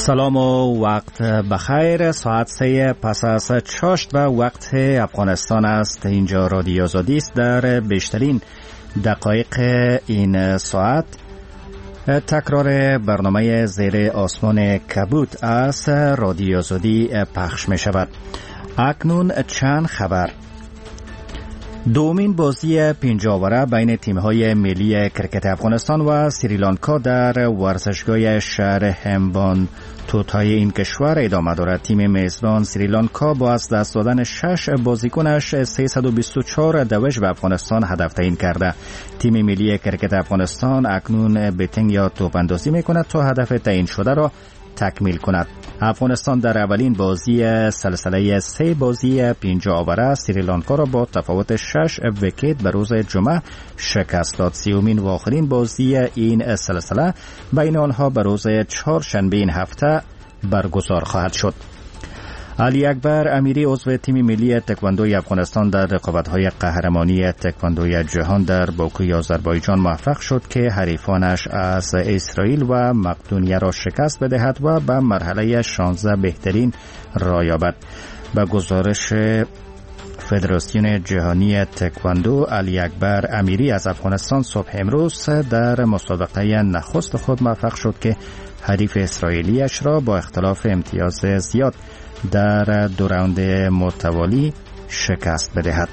سلام و وقت بخیر. ساعت 3 پس از چاشت و وقت افغانستان است. اینجا رادیو آزادی است. در بیشترین دقایق این ساعت تکرار برنامه زیر آسمان کبود از رادیو آزادی پخش می شود. اکنون چند خبر. دومین بازی پنجاوره بین تیم‌های ملی کرکت افغانستان و سریلانکا در ورزشگاه شهر همبان توتای این کشور ادامه دارد. تیم میزبان سریلانکا با از دست دادن 6 بازیکنش 324 دوش به افغانستان هدف تعیین کرده. تیم ملی کرکت افغانستان اکنون بیتینگ یا توپ اندازی می‌کند تا هدف تعیین شده را تکمیل کند. افغانستان در اولین بازی سلسله 3 بازی 5 آوره سریلانکا را با تفاوت 6 ویکت به روز جمعه شکست داد. سومین و آخرین بازی این سلسله بین آنها به روز چهارشنبه این هفته برگزار خواهد شد. علی اکبر امیری عضو تیم ملی تکواندوی افغانستان در رقابت‌های قهرمانی تکواندوی جهان در باکوی آذربایجان موفق شد که حریفانش از اسرائیل و مقدونیه را شکست بدهد و به مرحله 16 بهترین را یابد. به گزارش فدراسیون جهانی تکواندو، علی اکبر امیری از افغانستان صبح امروز در مسابقه نخست خود موفق شد که حریف اسرائیلیش را با اختلاف امتیاز زیاد در 2 راوند متوالی شکست بدهد.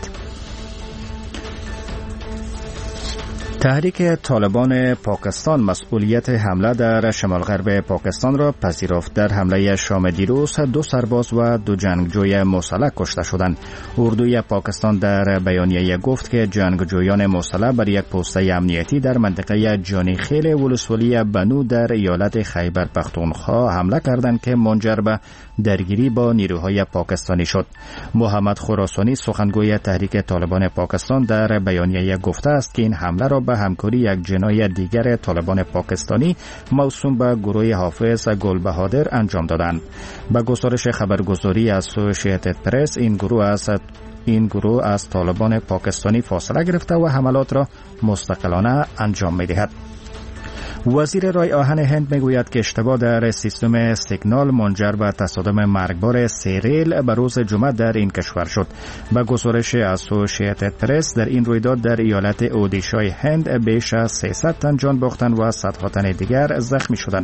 تحریک طالبان پاکستان مسئولیت حمله در شمال غرب پاکستان را پذیرفت. در حمله شام دیروز 2 سرباز و 2 جنگجوی مسلح کشته شدند. اردوی پاکستان در بیانیه گفت که جنگجویان مسلح بر یک پوسته امنیتی در منطقه جانی خیل ولسوالی بنو در ایالت خیبر پختونخوا حمله کردند که منجر به درگیری با نیروهای پاکستانی شد. محمد خراسانی سخنگوی تحریک طالبان پاکستان در بیانیه گفته است که این حمله را به همکاری یک جناح دیگر طالبان پاکستانی موسوم به گروه حافظ گلبهادر انجام دادند. به گزارش خبرگزاری اسوسییتد پرس این گروه از طالبان پاکستانی فاصله گرفته و حملات را مستقلانه انجام می‌دهد. وزیر رای آهن هند میگوید که اشتباه در سیستم سیگنال منجر به تصادم مرگبار 3 ریل به روز جمعه در این کشور شد. به گزارش اسوسییتد پرس در این رویداد در ایالت اودیشای هند بیش از 300 تن جان باختند و صدها تن دیگر زخمی شدند.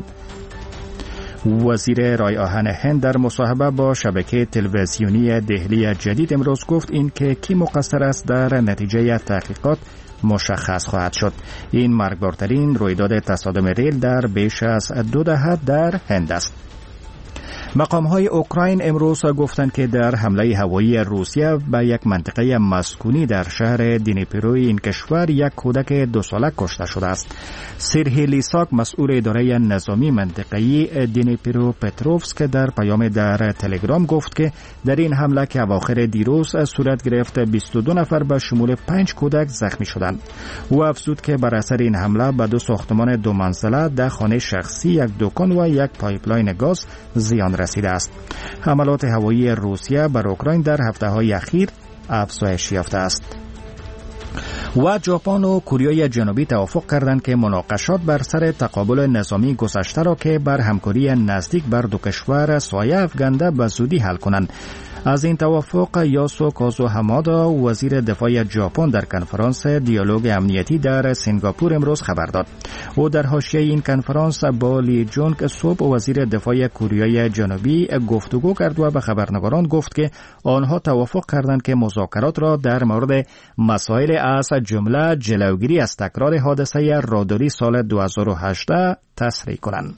وزیر رای آهن هند در مصاحبه با شبکه تلویزیونی دهلی جدید امروز گفت این که کی مقصر است در نتیجه تحقیقات مشخص خواهد شد. این مرگبارترین رویداد تصادم ریل در بیش از 2 دهه در هند است. مقام‌های اوکراین امروز گفتند که در حمله هوایی روسیه به یک منطقه مسکونی در شهر دینیپروی این کشور یک کودک 2 ساله کشته شده است. سرهی لیساک مسئول اداره نظامی منطقه‌ای دینیپرو پتروفسک در پیام در تلگرام گفت که در این حمله که اواخر دیروز صورت گرفت 22 نفر به شمول 5 کودک زخمی شدند. او افزود که بر اثر این حمله به 2 ساختمان 2 منزله، 10 خانه شخصی، 1 دکان و 1 پایپلاین گاز زیان رسیده است. حملات هوایی روسیه بر اوکراین در هفته‌های اخیر افزایش یافته است. و ژاپن و کره جنوبی توافق کردند که مناقشات بر سر تقابل نظامی گذشته را که بر همکاری نزدیک بر 2 کشور سایه افکنده به زودی حل کنند. از این توافق یاسو کازو همادا وزیر دفاع ژاپن در کنفرانس دیالوگ امنیتی در سنگاپور امروز خبر داد. او در حاشیه این کنفرانس با لی جونگ سوب وزیر دفاع کره جنوبی گفتگو کرد و به خبرنگاران گفت که آنها توافق کردند که مذاکرات را در مورد مسائل از جمله جلوگیری از تکرار حادثه راداری سال 2018 تسریع کنند.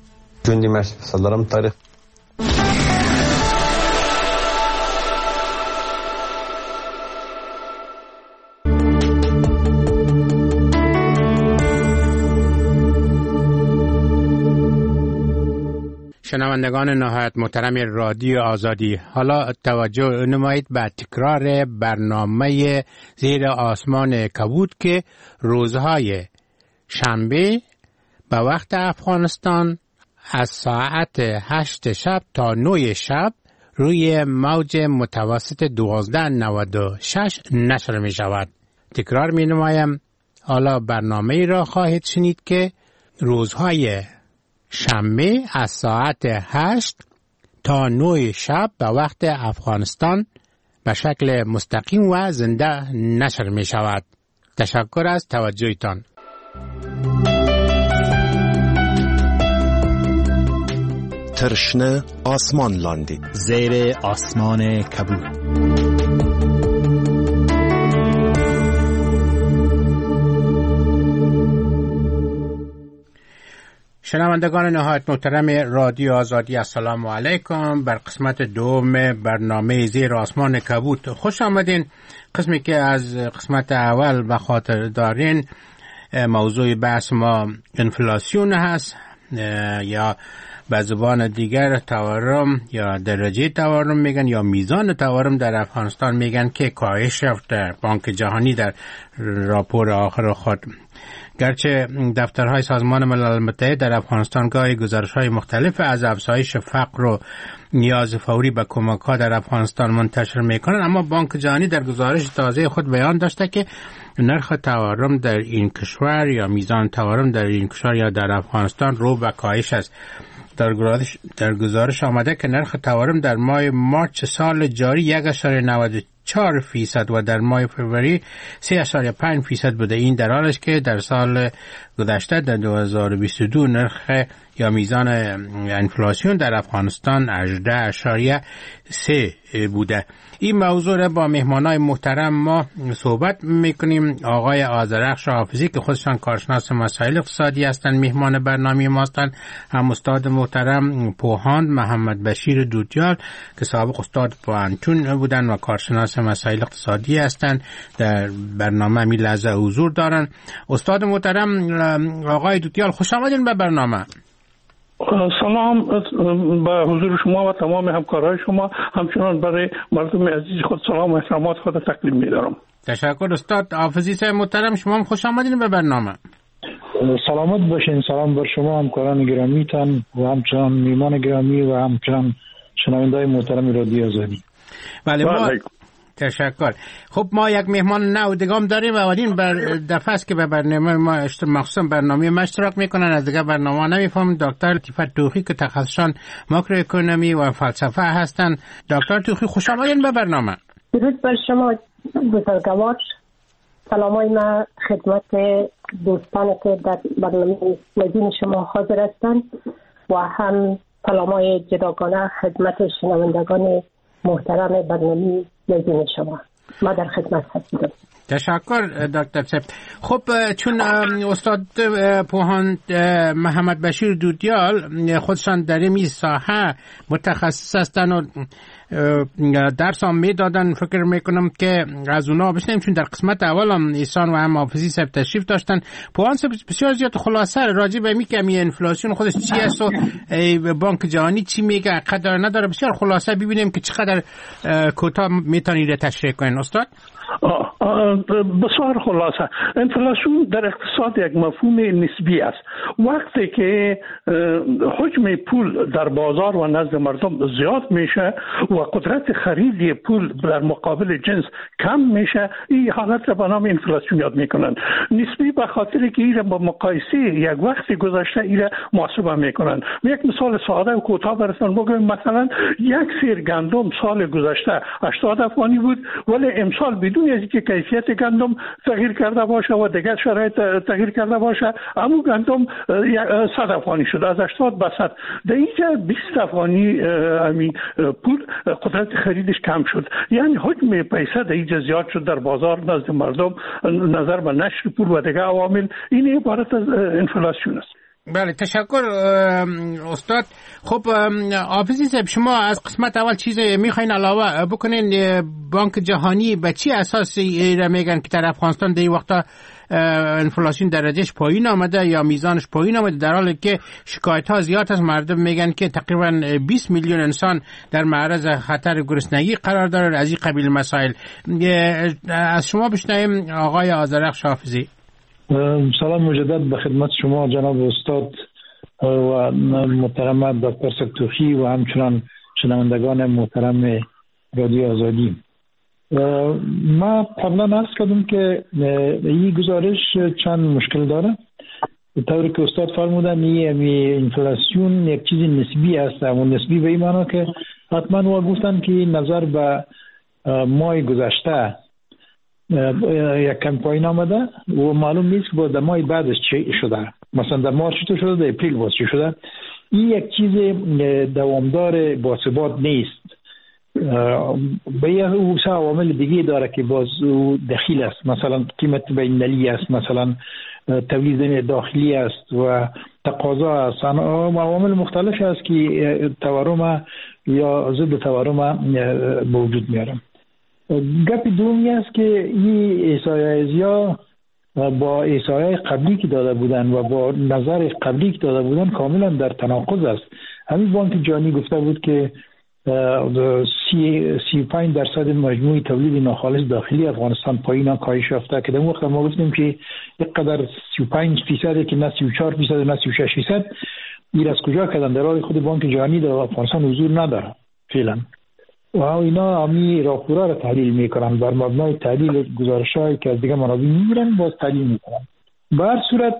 شنوندگان نهایت محترم رادیو آزادی، حالا توجه نمایید به تکرار برنامه زیر آسمان کبود که روزهای شنبه به وقت افغانستان از ساعت 8 شب تا 9 شب روی موج متوسط 1296 نشر می شود. تکرار می نمایم، حالا برنامه را خواهید شنید که روزهای شنبه از ساعت 8 تا 9 شب به وقت افغانستان به شکل مستقیم و زنده نشر می شود. تشکر از توجهتان. ترشنه آسمان لاندید، زیر آسمان کبود. شنوندگان نهایت محترم رادیو آزادی، السلام علیکم. بر قسمت دوم برنامه زیر آسمان کبود خوش آمدین. قسمی که از قسمت اول به خاطر دارین، موضوع بحث ما انفلاسیون هست یا به زبان دیگر تورم یا درجه تورم میگن یا میزان تورم در افغانستان میگن که کاهش یافته. بانک جهانی در راپور آخر خود، گرچه دفترهای سازمان ملل متحد در افغانستان گاهی گزارش‌های مختلف از افزایش فقر و نیاز فوری به کمک‌ها در افغانستان منتشر می‌کنند، اما بانک جهانی در گزارش تازه خود بیان داشته که نرخ تورم در این کشور یا میزان تورم در این کشور یا در افغانستان رو به کاهش است. در گزارش آمده که نرخ تورم در ماه مارچ سال جاری 1.94% و در ماه فوریه 3.5% بوده. این در حالی است که در سال گذشته در 2022 نرخ یا میزان انفلاسیون در افغانستان 18.3 بوده. این موضوع را با مهمانای محترم ما صحبت میکنیم. آقای آذرخش حافظی که خودشان کارشناس مسائل اقتصادی هستند مهمان برنامه ما هستند، هم استاد محترم پوهاند محمد بشیر دودیال که سابق استاد پوهنتون بودند و کارشناس مسائل اقتصادی هستند، در برنامه می لحظه حضور دارند. استاد محترم آقای دودیال، خوش آمدین به برنامه. سلام به حضور شما و تمام همکارای شما، همچنان برای مردم عزیز خود سلام و احترامات خود تقدیم می‌دارم. تشکر. استاد حافظی صاحب محترم، شما هم خوش آمدین به برنامه. سلامت باشین. سلام بر شما همکاران گرامیتان و همچنان میهمان گرامی و همچنان شنونده‌های محترم رادیو آزادی. بله تشکر. خب ما یک مهمان نو دیگه داریم و اولین دفعه است که به برنامه ما مخصوصا برنامه ما اشتراک میکنن، از دیگه برنامه نمیفهم. دکتر لطیفه توخی که تخصصشان ماکروئکونومی و فلسفه هستند. دکتر توخی خوش آمدین به برنامه. درود بر شما بزرگوار. سلامای ما خدمت دوستانی که در برنامه مدین شما حاضر هستند و هم سلامای جداگانه خدمت شنوندگان محترم برنامه مدین شما. ما در خدمت هستیم. تشکر دکتر صاحب. خب چون استاد پوهاند محمد بشیر دودیال خودشان در این ساحه متخصص هستند و درس هم میدادن، فکر میکنم که از اونا بشنیم، چون در قسمت اول هم ایسان و هم حافظی صاحب تشریف داشتن. پوهاند صاحب بسیار زیاد خلاصه راجع به می انفلاسیون خودش چی است و بانک جهانی چی میگه، قدر نداره، بسیار خلاصه ببینیم که چقدر کوتاه میتونید تشریح کنین استاد. بسیار خلاصه، انفلاسیون در اقتصاد یک مفهوم نسبی است. وقتی که حجم پول در بازار و نزد مردم زیاد میشه و قدرت خرید پول در مقابل جنس کم میشه، این حالت را به نام انفلاسیون یاد میکنن. نسبی به خاطر که این با مقایسه یک وقت گذشته این محاسبه میکنن. یک مثال ساده و کوتاه براتون بگم، مثلا یک سیر گندم سال گذشته 80 افغانی بود، ولی امسال بدون از اینکه کیفیت گندم تغییر کرده باشه و دیگر شرایط تغییر کرده باشه، اما گندم 100 افغانی شد، از 80 به 100. در اینجا 20 افغانی پول قدرت خریدش کم شد. یعنی حجم پیسه در اینجا زیاد شد در بازار نزد مردم، نظر به نشر پول و دیگر عوامل. این عبارت از انفلاسیون است. بله تشکر استاد. خب حافظی صاحب، شما از قسمت اول چیزی میخواین علاوه بکنین؟ بانک جهانی به چی اساسی را میگن که در افغانستان در این وقتا انفلاسیون درجهش پایین آمده یا میزانش پایین آمده، در حالی که شکایت ها زیاد از مردم میگن که تقریبا 20 میلیون انسان در معرض خطر گرسنگی قرار دارند. از این قبیل مسائل از شما بشنویم آقای آذرخش حافظی. سلام مجدد به خدمت شما جناب استاد و محترم دکتر سکتوخی و همچنان شنوندگان محترم رادیو آزادی. ما قبلا عرض کردم که این گزارش چند مشکل داره. طوری که استاد فرمودن اینفلاسیون یک چیز نسبی است و نسبی به این معنی که حتما و گفتن که نظر به ماه گذشته یک کم پایین آمده و معلوم نیست که با در ماه بعدش چی شده، مثلا در مارچ چطور شده، در اپریل باز چی شده. این یک چیز دوامدار با ثبات نیست. به او سه عوامل دیگه داره که باز دخیل است، مثلا قیمت بین‌المللی است، مثلا تولید داخلی است و تقاضا است. عوامل مختلف است که تورم یا ضد تورم به وجود میارن. گپ دومی است که این احصایه‌ها با احصایه قبلی که داده بودن و با نظر قبلی که داده بودن کاملا در تناقض است. همین بانک جهانی گفته بود که 35% مجموع تولید ناخالص داخلی افغانستان پایین کاهش یافته که در وقت ما گفتیم که یک قدر 35% که نه 34% نه 36% این از کجا کردن؟ در حال خود بانک جهانی در افغانستان حضور نداره فعلا و اینا همی راپورا را تحلیل میکنن، بر مبنای تحلیل گزارش‌هایی که از دیگه منابع میگیرن باز تحلیل میکنن. به هر صورت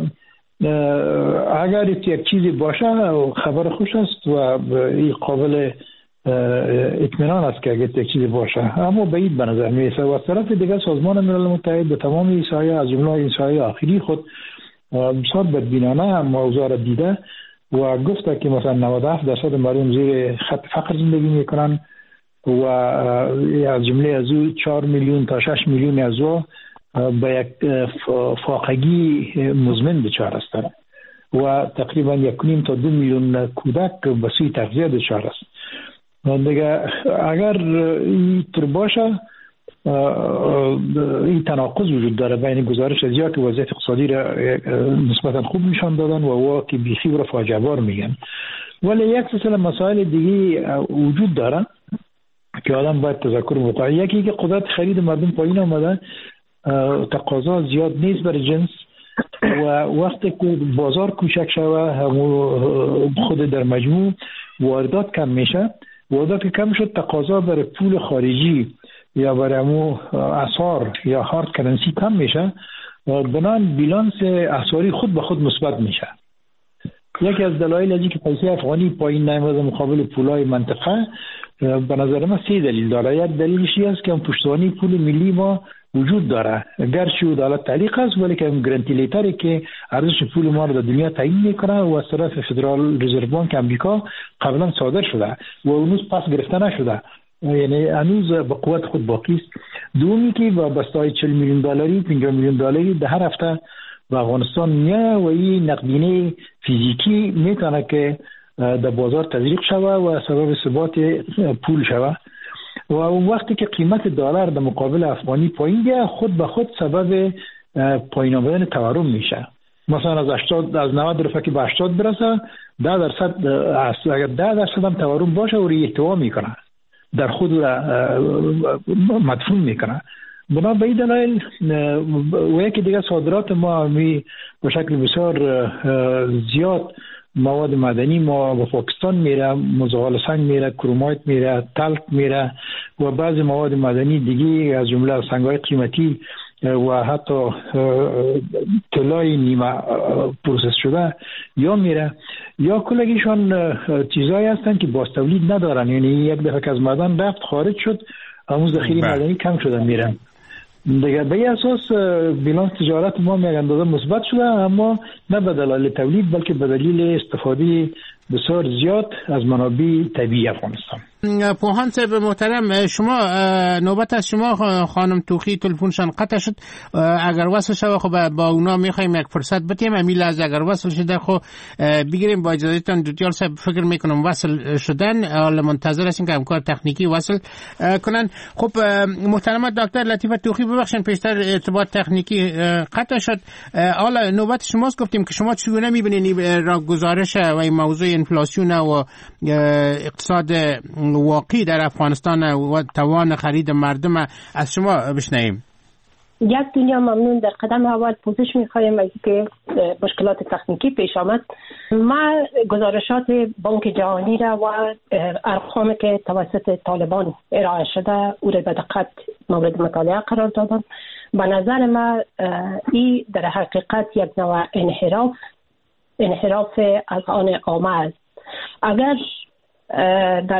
اگر یک چیزی باشه خبر خوش است و این قابل اطمینان است که اگر یک چیزی باشه، اما بعید به نظر میرسه. و از طرف دیگه سازمان ملل متحد به تمام احصایه از جمله احصایه آخری خود بسیار بدبینانه موضوع را دیده و گفته که مثلا 97% مردم زیر خط فقر زندگی میکنن و از جمله از او 4 میلیون تا 6 میلیون از او به یک فاقگی مزمن دچار هستند و تقریبا 1.5 تا 2 میلیون کودک به سوی تغذیه دچار است. دیگه اگر این طور باشه این تناقض وجود داره بین گزارش ازیا که وضعیت اقتصادی را نسبتا خوب نشان دادن و وا که بیخی را فاجعه بار میگن، ولی یک سلسله مسائل دیگه وجود داره که آدم باید تذکر بکنه. یکی که قدرت خرید مردم پایین آمده، تقاضا زیاد نیست برای جنس و وقتی که بازار کوچک شوه خود در مجموع واردات کم میشه، واردات که کم شد تقاضا برای پول خارجی یا برای اسعار یا هارد کرنسی کم میشه و بنان بیلانس اسعاری خود به خود مثبت میشه. یکی از دلایل ازی که پیسه افغانی پایین نیامده مقابل پولای منطقه به نظر من 3 دلیل داره. یک دلیلش است که پشتوانی پول ملی ما وجود داره، گرچه عدالت تعلیق است ولی که گرانتی لیتری که ارزش پول ما رو در دنیا تعیین میکنه و از طرف فدرال رزرو بانک امریکا قبلا صادر شده و هنوز پس گرفته نشده، یعنی هنوز به قوت خود باقی است. دومی که با بسته‌های 40 میلیون دلاری 50 میلیون دلاری در هر هفته به افغانستان میاد و این نقدینه فیزیکی میتونه که در بازار تزریق شوه و سبب ثبات پول شوه و اون وقتی که قیمت دلار در مقابل افغانی پایین بیاد خود به خود سبب پایین آمدن تورم میشه. مثلا از 90 رفع که به 80 برسه 10% اگر 10% هم تورم باشه و احتوا میکنه در خود را مدفون میکنه. بنا به این دلایل و یکی دیگه صادرات ما به شکل بسیار زیاد مواد مدنی ما به پاکستان میره، مزغال سنگ میره، کرومایت میره، تلک میره و بعضی مواد مدنی دیگه از جمله سنگ‌های قیمتی و حتی طلای نیمه پروسس شده یا میره یا کلگیشان چیزایی هستن که باز تولید ندارن، یعنی یک دفعه که از معدن رفت خارج شد همون ذخیره مدنی کم شده میرن دیگه. به این اساس بیلانس تجارت ما یک اندازه مثبت شده، اما نه به دلیل تولید بلکه به دلیل استفاده بسیار زیاد از منابع طبیعی افغانستان. پوهان صاحب محترم، شما نوبت از شما خانم توخی تلفنشان قطع شد، اگر وصل شود خب با اونا میخوایم یک فرصت بدیم. امیل از اگر وصل شده خب بگیریم. با اجازهتون دوتیال صاحب فکر میکنم وصل شدن، حالا منتظر هستیم که امکان تکنیکی وصل کنن. خب محترم دکتر لطیفه توخی ببخشید پیشتر ارتباط تکنیکی قطع شد. حالا نوبت شماست. گفتیم که شما چگونه میبینید را گزارش و این موضوع انفلاسیون و اقتصاد واقعی در افغانستان و توان خرید مردم از شما بشنویم. یک دنیا ممنون. در قدم اول پوزش می‌خوایم از که مشکلات تکنیکی پیش آمد. ما گزارشات بانک جهانی را و ارقامی که توسط طالبان ارائه شده او را به دقت مورد مطالعه قرار دادم. به نظر ما این در حقیقت یک نوع انحراف از آن عامه است. اگر در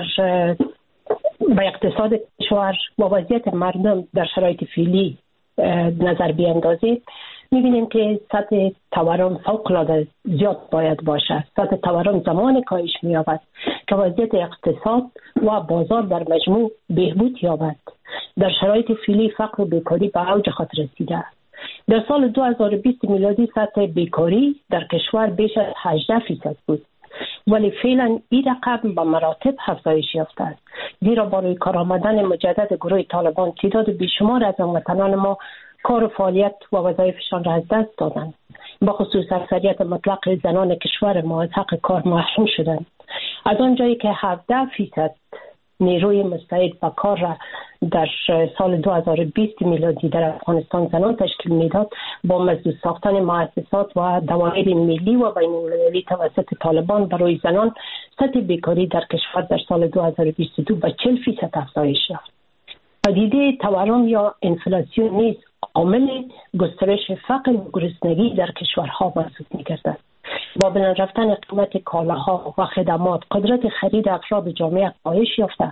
به اقتصاد کشور و وضعیت مردم در شرایط فعلی نظر بیاندازید، می‌بینیم که سطح تورم فوق‌العاده زیاد باید باشد. سطح تورم زمان کاهش می‌یابد که وضعیت اقتصاد و بازار در مجموع بهبود یابد. در شرایط فعلی فقر و بیکاری به اوج خود رسیده است. در سال 2020 میلادی سطح بیکاری در کشور بیش از 18% بود، ولی فعلا این رقم به مراتب افزایش یافته است، زیرا با روی کار آمدن مجدد گروه طالبان تعداد بیشمار از هموطنان ما کار و فعالیت و وظایفشان را از دست دادند. با خصوص اکثریت مطلق زنان کشور ما از حق کار محروم شدند. از آنجایی که 17% نیروی مستعد به کار را در سال 2020 میلادی در افغانستان زنان تشکیل میداد، با مسدود ساختن مؤسسات و دوائر ملی و بین‌المللی توسط طالبان برای زنان، سطح بیکاری در کشور در سال 2022 به 40% افزایش یافت. پدیده تورم یا انفلاسیون نیز عامل گسترش فقر و گرسنگی در کشورها محسوب می‌گردد. با بلند رفتن قیمت کالاها و خدمات، قدرت خرید افراد جامعه کاهش یافته.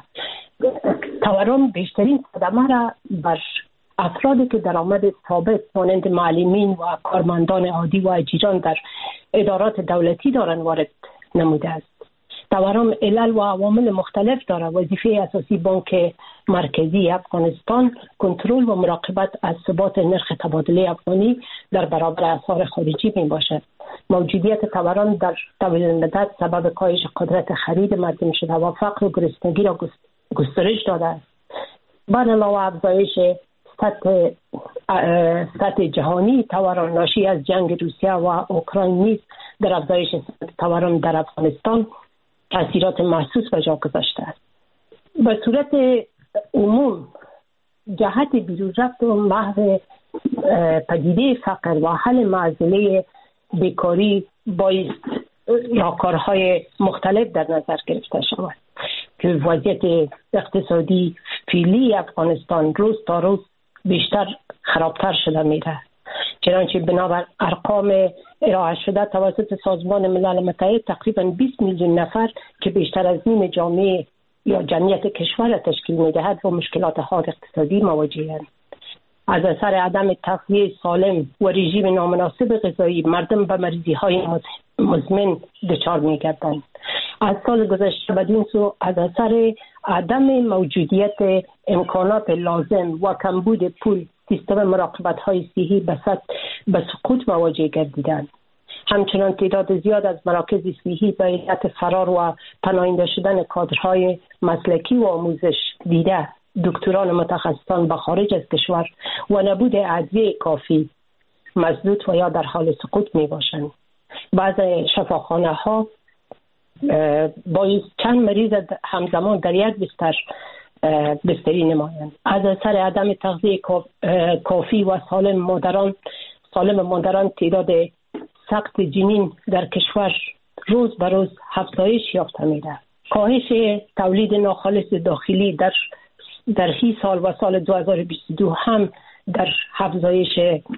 تورم بیشترین صدمه را بر افرادی که درآمد ثابت مانند معلمین و کارمندان عادی و اجیران در ادارات دولتی دارند وارد نموده است. تورم علل و عوامل مختلف دارد. وظیفه اساسی بانک مرکزی افغانستان کنترل و مراقبت از ثبات نرخ تبادله افغانی در برابر اسعار خارجی می باشد. موجودیت تورم در طول مدت سبب کاهش قدرت خرید مردم شده و فقر و گرسنگی را گسترش داده است. برنامه و افزایش سطح جهانی تورم ناشی از جنگ روسیه و اوکراین نیز در افزایش سطح تورم در افغانستان تاثیرات محسوس به جا گذاشته است. به صورت عموم جهت بیرون رفت و محو پدیده فقر و حل معضله بیکاری بایست راهکارهای مختلف در نظر گرفته شود که وضعیت اقتصادی فعلی افغانستان روز تا روز بیشتر خرابتر شده میره. چنانچه بنابر ارقام ارائه شده توسط سازمان ملل متحد تقریبا 20 میلیون نفر که بیشتر از نیم جامعه یا جمعیت کشور را تشکیل میدهد و مشکلات حاد اقتصادی مواجه‌اند. از اثر عدم تغذیه سالم و رژیم نامناسب غذایی مردم به مریضی‌های مزمن دچار می‌گردند. از سال گذشته بدین سو از اثر عدم موجودیت امکانات لازم و کمبود پول سیستم مراقبت‌های صحی به سقوط مواجه گردیدند. همچنان تعداد زیاد از مراکز صحی به علت فرار و پناهنده شدن کادرهای مسلکی و آموزش دیده دکتران متخصصان به خارج از کشور و نبود ادویه کافی مسدود و یا در حال سقوط می باشند. بعضی شفاخانه‌ها با چند مریض همزمان در یک بستری نمایند. از اثر عدم تغذیه کافی و سالم مادران تعداد سقط جنین در کشور روز به روز افزایش یافته می‌رود. کاهش تولید ناخالص داخلی در هی سال و سال 2022 هم در افزایش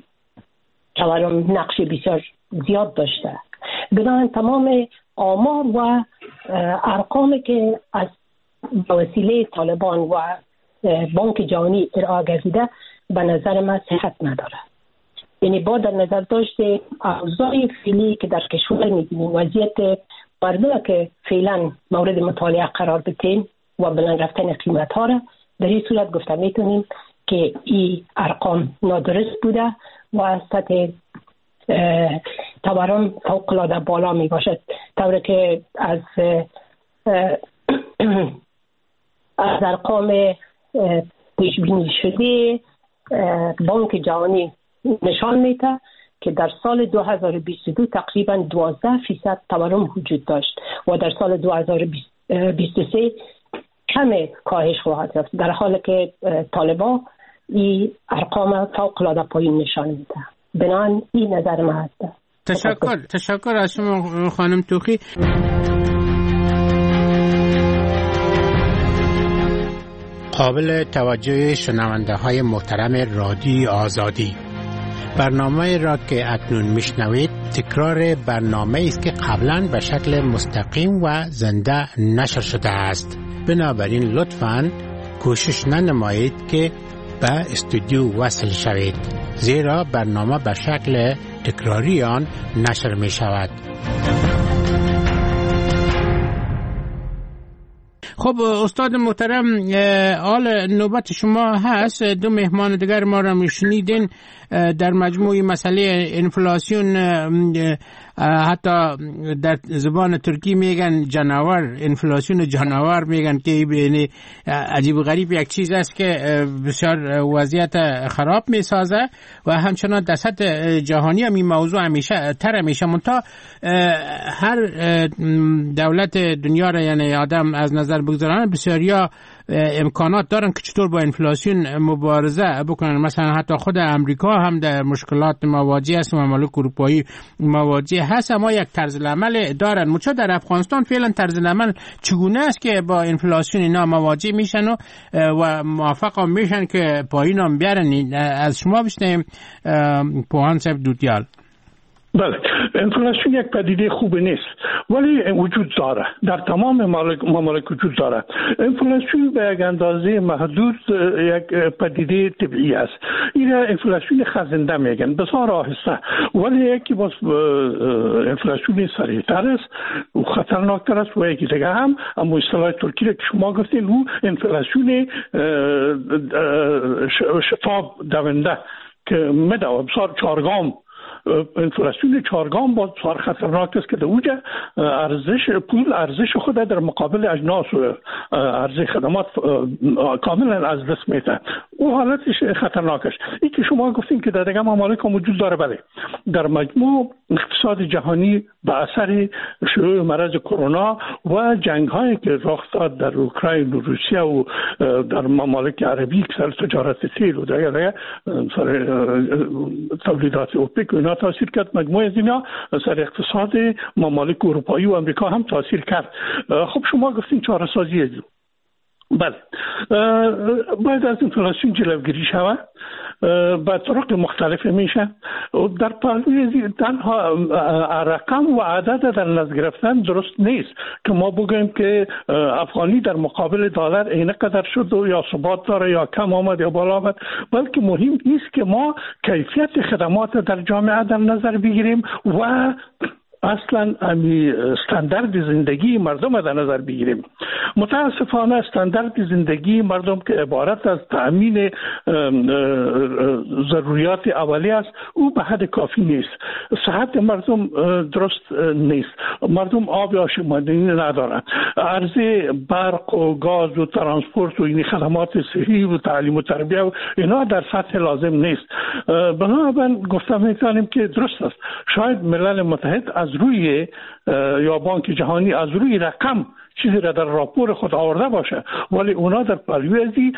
تورم نقش بسیار زیاد داشته. بنابراین تمام آمار و ارقامی که از وسیله طالبان و بانک جهانی ارائه گردیده به نظر من صحت نداره. یعنی با در نظر داشته اوضاع فعلی که در کشور می‌بینیم، وضعیت مردم که فعلا مورد مطالعه قرار بدیم و بلند رفتن قیمت‌ها را، در این صورت گفته میتونیم که این ارقام نادرست بوده و سطح تورم فوق‌العاده بالا می باشد، طوری که از ارقام پیش بینی شده بانک جهانی نشان میده که در سال 2022 تقریبا 12% تورم وجود داشت و در سال 2023 کم کاهش خواهد یافت، در حالی که طالبان این ارقام فوق العاده پایین نشان میده. بنابراین این نظر من هست. تشکر از شما خانم توخی. قابل توجه شنونده های محترم رادیو آزادی، برنامه را که اکنون میشنوید تکرار برنامه است که قبلا به شکل مستقیم و زنده نشر شده است. بنابراین لطفاً کوشش ننمایید که به استودیو وصل شوید، زیرا برنامه به شکل تکراری آن نشر می شود. خب استاد محترم، حال نوبت شما هست. دو مهمان دیگر ما را میشنیدین در مجموع مسئله انفلاسیون، حتی در زبان ترکی میگن جناور، انفلاسیون جناور میگن که یعنی عجیب و غریب یک چیز است که بسیار وضعیت خراب میسازه و همچنان در سطح جهانی هم این موضوع همیشه منتها هر دولت دنیا را یعنی آدم از نظر بگذارن بسیاریا امکانات دارن که چطور با انفلاسیون مبارزه بکنن. مثلا حتی خود امریکا هم در مشکلات مواجه است و ممالک اروپایی مواجه هست، اما یک طرز العمل دارن. مچا در افغانستان فعلا طرز العمل چگونه است که با انفلاسیون اینا مواجه میشن و موفق هم میشن که پایین هم بیارن؟ از شما بشنیم پوهان صاحب دوتیال. بله، انفلاسیون یک پدیده خوب نیست ولی وجود داره، در تمام ممالک وجود داره. انفلاسیون به یک اندازه محدود یک پدیده طبیعی است. این انفلاسیون خزنده میگن، بسیار آهسته، ولی یکی باز انفلاسیون سریعتر است و خطرناکتر است و یکی دیگه هم اما اصطلاح ترکی که شما گفتین او انفلاسیون شتاب دونده که مدوه بسیار چارگام. انفلاسیون چارگام با بسیار خطرناک است که در اوجه ارزش خود در مقابل اجناس و ارزش خدمات کاملا از دست میده. او حالتش خطرناک است. این که شما گفتین که در دیگه ممالک هم وجود داره، بله، در مجموع اقتصاد جهانی به اثر شروع مرض کرونا و جنگ هایی که رخ داد در اوکراین و روسیه و در ممالک عربی که سر تجارت تیل و دیگه سر تولیدات اوپک و اینا تاثیر کرد. مجموعه از اینا سر اقتصاد ممالک اروپایی و امریکا هم تاثیر کرد. خب شما گفتین چاره‌سازی است. بله، باید از انفلاسیون جلوگیری شود به طرق مختلف میشه. در پهلوی تنها رقم و عدد در نظر گرفتن درست نیست که ما بگوییم که افغانی در مقابل دلار اینقدر شد و یا ثبات داره یا کم آمد یا بالا آمد، بلکه مهم است که ما کیفیت خدمات در جامعه در نظر بگیریم و اصلا استاندارد زندگی مردم در نظر بگیریم. متاسفانه استاندارد زندگی مردم که عبارت از تأمین ضروریات اولیه است او به حد کافی نیست. صحت مردم درست نیست، مردم آب آشامیدنی ندارند، عرضه برق و گاز و ترانسپورت و این خدمات صحی و تعلیم و تربیه و اینا در سطح لازم نیست. بنابراین گفتم میتونیم که درست است شاید ملل متحد از روی یا بانک جهانی از روی رقم چیزی را در راپور خود آورده باشه، ولی اونا در پهلوی ازی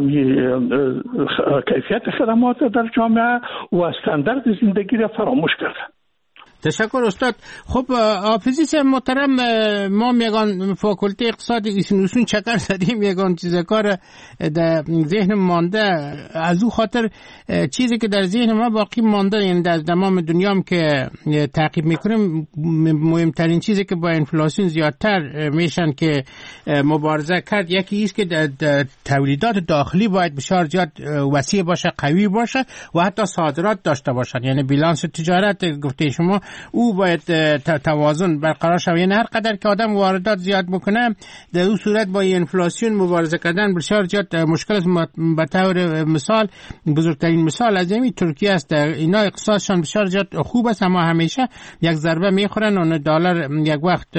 کیفیت خدمات در جامعه و استاندارد زندگی را فراموش کردن. تشکر استاد. خب حافظی محترم، ما میگن فاکولته اقتصاد ایسنوسون چکر زدیم، میگن چیز کار در ذهن مانده. از او خاطر چیزی که در ذهن ما باقی مانده، یعنی در تمام دنیا هم که تعقیب میکنیم، مهمترین چیزی که با انفلاسیون زیادتر میشن که مبارزه کرد یکی ایست که تولیدات داخلی باید بسیار زیاد وسیع باشه، قوی باشه و حتی صادرات داشته باشن. یعنی بیلانس تجارت گفته شما او باید توازن برقرار شود. یعنی هر قدر که آدم واردات زیاد بکنه در اون صورت با انفلاسیون مبارزه کردن بسیار زیاد مشکل است. به طور مثال بزرگترین مثال از این ترکیه است. اینا اقتصادشان بسیار زیاد خوب است اما همیشه یک ضربه میخورن. اون دلار یک وقت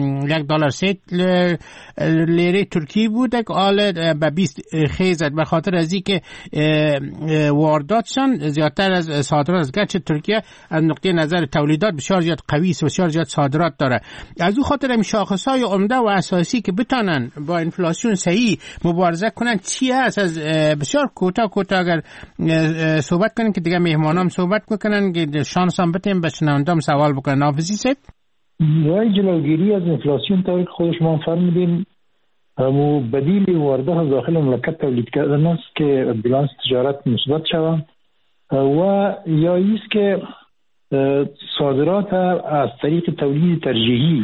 $1 لیره ترکی بود که حالا به 20 خیزد به خاطر از اینکه وارداتشان زیادتر از صادرات است. گرچه ترکیه از نقطه نظر تولید تولیدات بسیار زیاد قوی است، بسیار زیاد صادرات داره. از اون خاطر این شاخص‌های عمده و اساسی که بتونن با انفلاسیون صحیح مبارزه کنن چی هست؟ از بسیار کوتاه اگر صحبت کنن که دیگه مهمانام صحبت میکنن که شانس هم بتیم به شنوندام سوال بکنن. نافذی صاحب برای جلوگیری از انفلاسیون طوری که خود شما فرمودین بدیل وارده از داخل مملکت تولید کردن است که بیلانس تجارت مثبت شود و یا ایست که صادرات از طریق تولید ترجیحی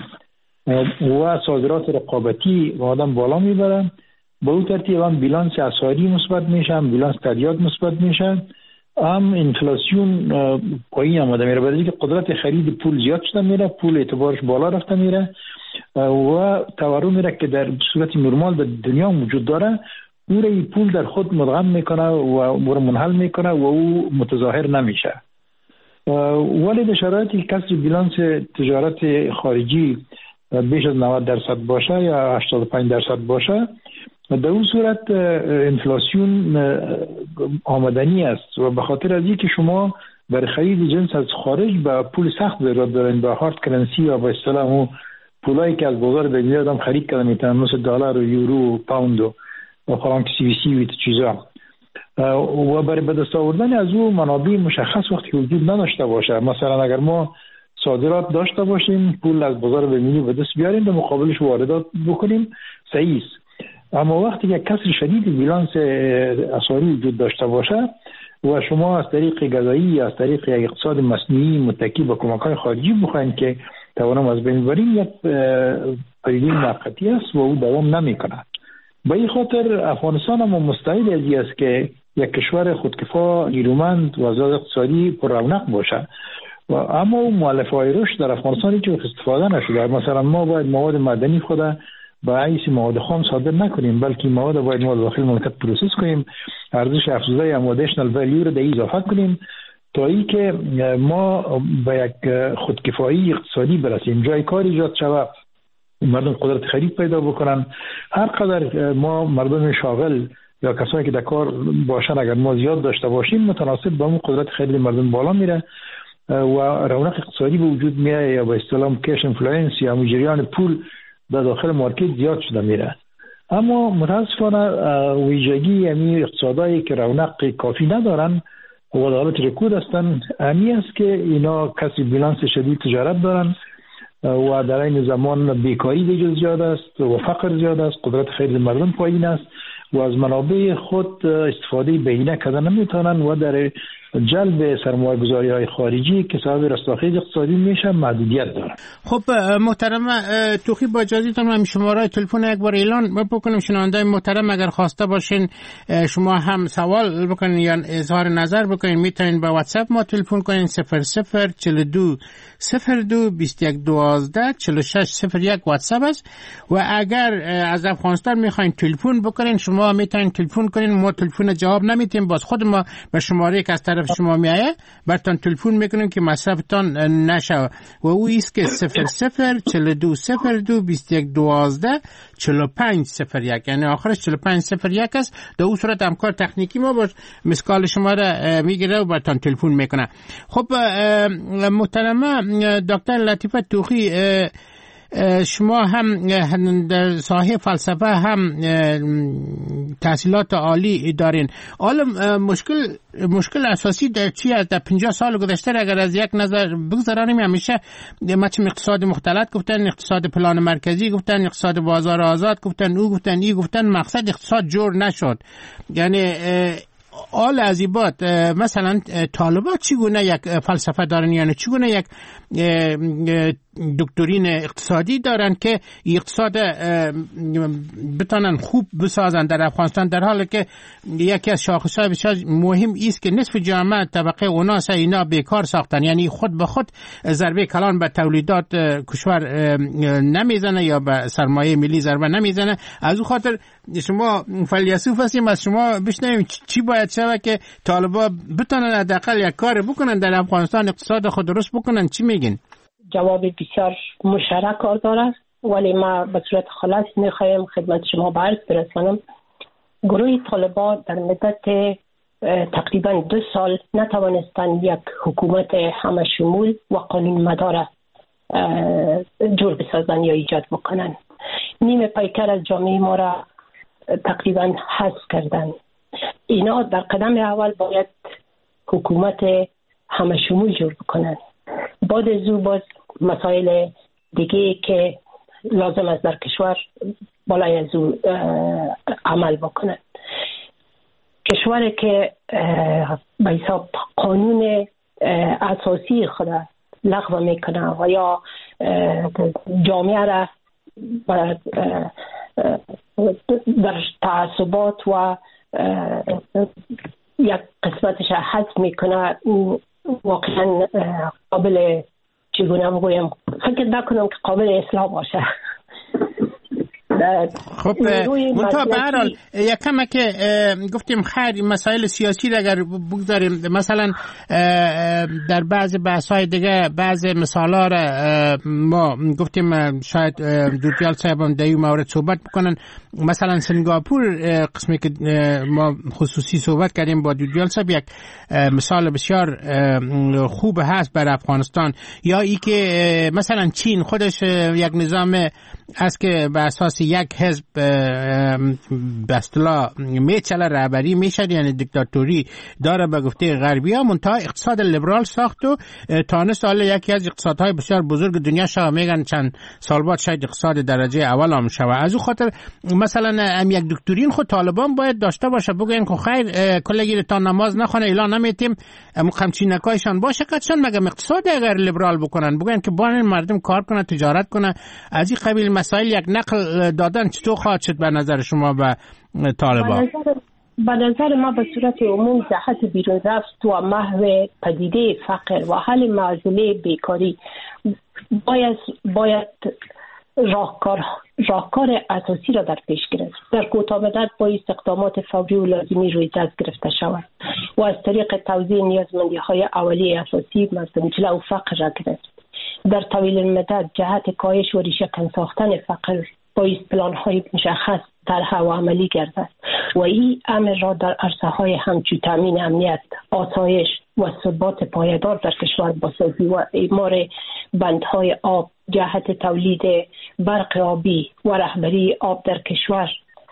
و صادرات رقابتی آدم بالا میبرن، به اون ترتیب هم بیلانس اسعاری مثبت میشه، هم بیلانس تادیات مثبت میشه، هم انفلاسیون پایین آمده میره، برای اینکه قدرت خرید پول زیاد شده میره، پول اعتبارش بالا رفته میره و تورمی را که در صورت نرمال در دنیا موجود داره او را پول در خود مدغم میکنه و او را منحل میکنه و او متظاهر نمیشه. ولی در شرایطی که کسر بیلانس تجارت خارجی بیش از 90% باشه یا 85% باشه، در اون صورت انفلاسیون آمدنی است و به خاطر از اینکه شما برای خرید جنس از خارج به پول سخت ضرورت دارین، به هارد کرنسی یا به اصطلاح پولایی که از بازار بین آدم خرید کنه میتونن، مثل دلار و یورو و پوند و فرانک سوئیسی و چیزا، و برای به دست آوردن از او منابع مشخص وقتی وجود نداشته باشه. مثلا اگر ما صادرات داشته باشیم، پول از بازار بین به دست بیاریم، در مقابلش واردات بکنیم، صحیح است. اما وقتی که کسر شدید بیلانس اسعاری وجود داشته باشه و شما از طریق غذایی، از طریق اقتصاد مصنوعی متکی به کمک‌های خارجی بخواید که توانم از بین بریم، یک پدیده موقتی است و او دوام نمی‌کنه. به این خاطر افغانستان هم مستعد از این است که یک کشور خودکفا، نیرومند و آزاد اقتصادی پر رونق باشه، و اما مؤلفه‌های رشد در افغانستان که استفاده نشده. مثلا ما باید مواد معدنی خود با حیث مواد خام صادر نکنیم، بلکه مواد باید ما داخل مملکت پروسس کنیم، ارزش افزوده یا ادیشنال ولیو رو در اضافه کنیم تا اینکه ما به یک خودکفایی اقتصادی برسیم، جای کار ایجاد شود، مردم قدرت خرید پیدا بکنن. هر قدر ما مردم شاغل یا کسایی که در کار باشن اگر ما زیاد داشته باشیم، متناسب با اون قدرت خرید مردم بالا میره و رونق اقتصادی به وجود میاد، یا به اصطلاح کش اینفلوئنس یا جریان پول در داخل مارکت زیاد شده میره. اما متاسفانه ویژگی همین اقتصادایی که رونق کافی ندارن و در حالت رکود هستن همی است که اینا کسی بیلانس شدید تجارت دارن و در این زمان بیکاری دیگه زیاد است و فقر زیاد است، قدرت خرید مردم پایین است و از منابع خود استفاده بهینه کردن نمیتونن و در جلب سرمایه گذاری های خارجی که سبب رستاخیز اقتصادی میشه محدودیت داره. خب محترم توخی، با اجازهتون من شماره تلفن یک بار اعلان بکنم. شنونده محترم اگر خواسته باشین شما هم سوال بکنین یا اظهار نظر بکنین، میتونین با واتساپ ما تلفن کنین 0042 02 21 12 46 01 واتساپ است. و اگر از افغانستان میخواین تلفن بکنین شما میتونین تلفن کنین، ما تلفن جواب نمیتیم، باز خود ما به شماره که از طرف شما میایه براتون تلفن میکنیم که مصرفتان نشه و او ایست که 0042 02 21 12 45 01، یعنی آخرش 45 01 است. در اون صورت همکار تکنیکی ما باش مسکال شما را میگیره و براتون تلفن میکنه. خب محترمه دکتر لطیفه توخی، شما هم در ساحه فلسفه هم تحصیلات عالی دارین. حالا مشکل اساسی در چی است؟ در 50 سال گذشته اگر از یک نظر بگذاریم، همیشه مثلا اقتصاد مختلط گفتن، اقتصاد پلان مرکزی گفتن، اقتصاد بازار آزاد گفتن، او گفتن ای گفتن، مقصد اقتصاد جور نشد. یعنی آل عزیبات مثلا طالبات چگونه یک فلسفه دارن، یعنی چگونه یک دکترین اقتصادی دارن که اقتصاد بتانن خوب بسازن در افغانستان، در حالی که یکی از شاخصهای بسیار مهم است که نصف جامعه طبقه اوناس اینا بیکار ساختن، یعنی خود به خود ضربه کلان به تولیدات کشور نمیزنه یا به سرمایه ملی ضربه نمیزنه. از اون خاطر شما فیلسوف هستیم، از شما بشنویم چی باید شود که طالبا بتونن حداقل یک کار بکنن در افغانستان، اقتصاد خود درست بکنن. چی میگین؟ جواب بسیار مشترک کار داره، ولی ما به صورت خلاص میخوایم خدمت شما عرض برسانم. گروه طالبان در مدت تقریبا 2 سال نتوانستند یک حکومت همه شمول و قانون مدار جور بسازن یا ایجاد بکنن. نیم پیکر از جامعه ما را تقریبا حذف کردن. اینا در قدم اول باید حکومت همه شمول جور بکنن. بعد از او باز مسائل دیگه که لازم است در کشور بالای از او عمل بکنن. کشوری که به حساب قانون اساسی خود لغو میکنه و یا جامعه را در تعصبات و یک قسمتش حذف میکنه، واقعا قابل چگونه بگویم فکر نکنم که قابل اصلاح باشه. خب منتها به هر حال یکم که گفتیم خیر مسائل سیاسی را اگر بگذاریم، مثلا در بعض بحث‌های دیگه بعض مثالا را ما گفتیم شاید دودیال صاحب هم در این مورد صحبت بکنن. مثلا سنگاپور قسمی که ما خصوصی صحبت کردیم با دودیال صاحب یک مثال بسیار خوب هست برای افغانستان، یا ای که مثلا چین خودش یک نظام است که به اساس یک حزب به اصطلاح میچله رهبری میشد، یعنی دیکتاتوری داره به گفته غربی‌ها، منتها اقتصاد لیبرال ساخت و تانست حالا یکی از اقتصادهای بسیار بزرگ دنیا شد. میگن چند سال بعد شاید اقتصاد درجه اول هم شود. از اون خاطر مثلا یک دکترین خود طالبان باید داشته باشه، بگن که خیر کلگی تا نماز نخونه اعلان نمیتیم خمچینکایشان باشه کاتشان مگه اقتصاد اگر لیبرال بکنن، بگن که با مردم کار کنه تجارت کنه. از این قبیل مسائل یک نقل دادن چطور خواهد شد به نظر شما به طالبان؟ به نظر ما به صورت عموم جهت بیرون رفت و محو پدیده فقر و حل معضله بیکاری باید راهکار اساسی را در پیش گرفت. در کوتاه مدت با استقدامات فوری و لازمی روی دست گرفته شود و از طریق توزیع نیازمندی‌های اولیه اساسی مثل جلو فقر را گرفت. در طویل المدت جهت کاهش و ریشه‌کن ساختن فقر باید پلان‌های مشخص طرح و عملی گردد و این امر را در عرصه‌های همچون تامین امنیت، آسایش و ثبات پایدار در کشور بسازی و اعمار بندهای آب جهت تولید برق آبی و رهبری آب در کشور،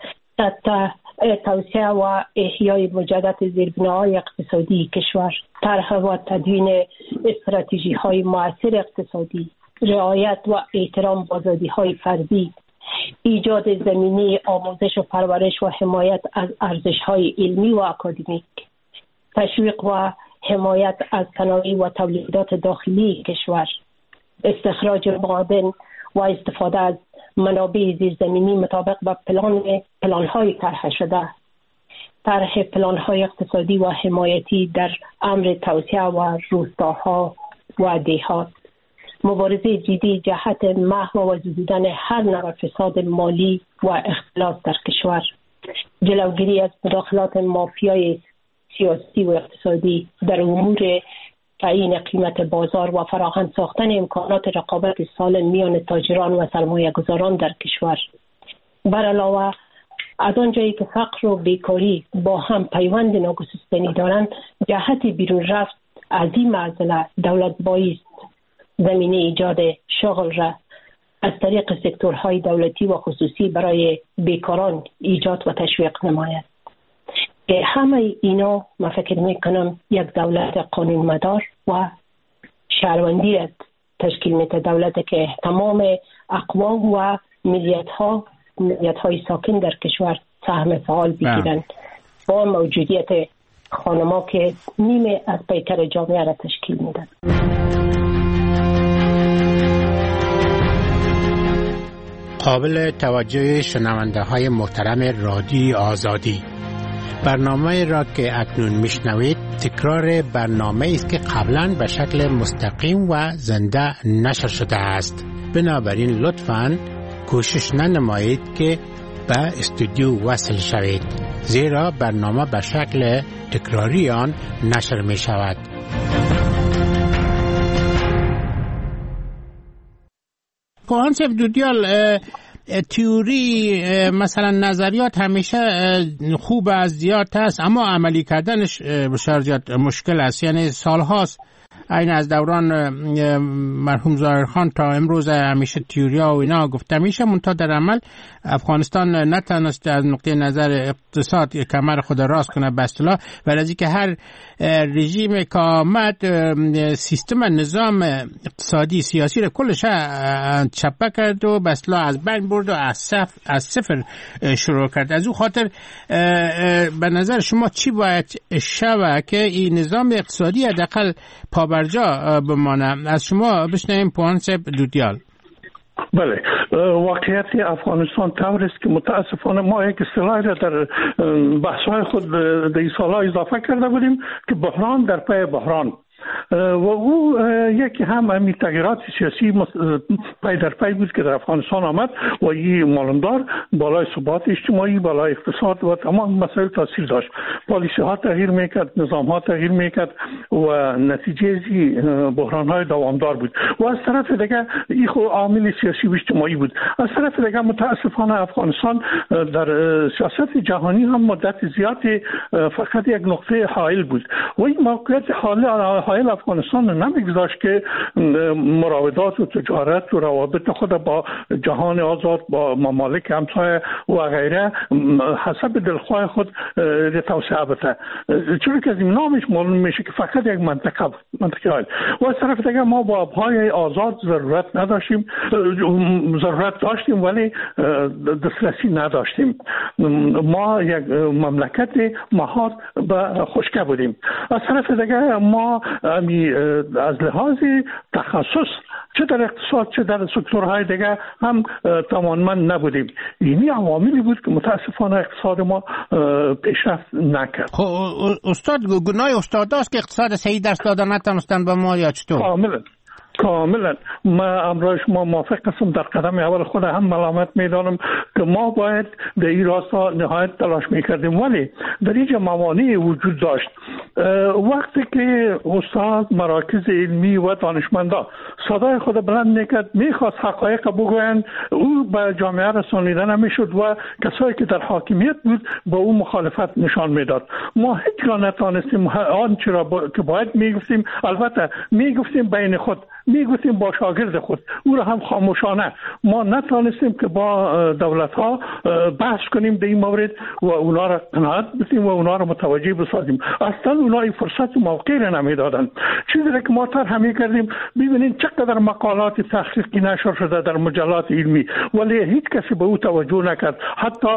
توسعه و احیای مجدد زیربناهای اقتصادی کشور، طرح و تدوین استراتژی‌های مؤثر اقتصادی، رعایت و احترام به آزادی‌های فردی، ایجاد زمینه آموزش و پرورش و حمایت از ارزش‌های علمی و اکادمیک، تشویق و حمایت از صنایع و تولیدات داخلی کشور، استخراج معادن و استفاده از منابع زیرزمینی مطابق با پلان‌های طرح شده، طرح پلان‌های اقتصادی و حمایتی در امر توسعه و روستاها و دهات، مبارزه جدی جهت محو و زدودن هر نوع فساد مالی و اختلاس در کشور، جلوگیری از مداخلات مافیای سیاسی و اقتصادی در امور تعیین قیمت بازار و فراهم ساختن امکانات رقابت سالم میان تاجران و سرمایه‌گذاران در کشور. بر علاوه از آنجایی که فقر و بیکاری با هم پیوند ناگسستنی دارند، جهت بیرون رفت از این معضله دولت بایست زمینه ایجاد شغل را از طریق سکتورهای دولتی و خصوصی برای بیکاران ایجاد و تشویق نماید. که همه اینا من فکر میکنم یک دولت قانون مدار و شهروندی را تشکیل میده، دولتی که تمام اقوام و ملیت‌های ساکن در کشور سهم فعال بگیرند با موجودیت خانم‌ها که نیمه از پیکر جامعه را تشکیل میدن. قابل توجه شنونده های محترم رادیو آزادی، برنامه را که اکنون میشنوید تکرار برنامه است که قبلا به شکل مستقیم و زنده نشر شده است. بنابراین لطفاً کوشش ننمایید که به استودیو وصل شوید، زیرا برنامه به شکل تکراری آن نشر می شود. کوهان صاحب دودیال، تئوری مثلا نظریات همیشه خوب از زیاد هست، اما عملی کردنش بسیار زیاد مشکل است. یعنی سالهاست این از دوران مرحوم ظاهرخان تا امروز همیشه تئوریا و اینا گفته میشه، منتها در عمل افغانستان نتونسته از نقطه نظر اقتصاد کمر خود راست کنه به اصطلاح، ولی از اینکه هر رژیم که آمد سیستم نظام اقتصادی سیاسی رو کلش چپه کرد و به اصطلاح از بین برد و از صفر شروع کرد. از او خاطر به نظر شما چی باید شوه که این نظام اقتصادی حداقل پابرجا بمانه؟ از شما بشنویم پوانس دودیال. بله، واقعیت افغانستان طور است که متاسفانه ما یک اصطلاحی را در بحث‌های خود در این سال‌ها اضافه کرده بودیم که بحران در پی بحران، و او یکی هم همین تغییرات سیاسی پی در پی بود که در افغانستان آمد و این معلومدار بالای ثبات اجتماعی، بالای اقتصاد و تمام مسائل تاثیر داشت. پالیسی ها تغییر میکرد، نظام ها تغییر میکرد و نتیجه بحران های دوامدار بود. و از طرف دیگه این خود عامل سیاسی و اجتماعی بود. از طرف دیگه متاسفانه افغانستان در سیاست جهانی هم مدت زیادی فقط یک نقطه حائل بود و این موقعیت حائل افغانستان نمیگذاشت که مراودات و تجارت و روابط خود با جهان آزاد، با ممالک همسایه و غیره حسب دلخواه خود توسعه بده، چون که از این نامش معلوم میشه که فقط یک منطقه حائل. و از طرف دیگه ما با آبهای آزاد ضرورت داشتیم ولی دسترسی نداشتیم. ما یک مملکت محاط به خشکه بودیم. از طرف دیگه ما از لحاظ تخصص چه در اقتصاد چه در سکتورهای دیگه هم توانمند نبودیم. اینی عواملی بود که متاسفانه اقتصاد ما پیشرفت نکرد. خب استاد، گناه استاداست که اقتصاد صحیح درس دادن نتونستن به ما یا چطور؟ کاملا ما امروز شما موافق هستم. در قدم اول خود هم ملامت میدانم که ما باید در این راستا نهایت تلاش میکردیم، ولی در اینجا موانعی وجود داشت. وقتی که استاد، مراکز علمی و دانشمندا صدای خود بلند میکرد، میخواست حقایق بگویند، او به جامعه رسانیده نمیشد و کسایی که در حاکمیت بود با او مخالفت نشان میداد. ما هیچگاه نتانستیم آنچه را که باید میگفتیم، البته میگفتیم بین خود، میگفتیم با شاگرد خود، او را هم خاموشانه. ما نتانستیم که با دولت ها بحث کنیم در این مورد و اونا را قناعت بدیم و اونا را متوجه بسازیم. اصلا اونا این فرصت و موقعی را نمیدادن. چیزی را که ما طرح میکردیم، ببینید چقدر مقالات تحقیقی نشر شده در مجلات علمی، ولی هیچ کسی به او توجه نکرد، حتی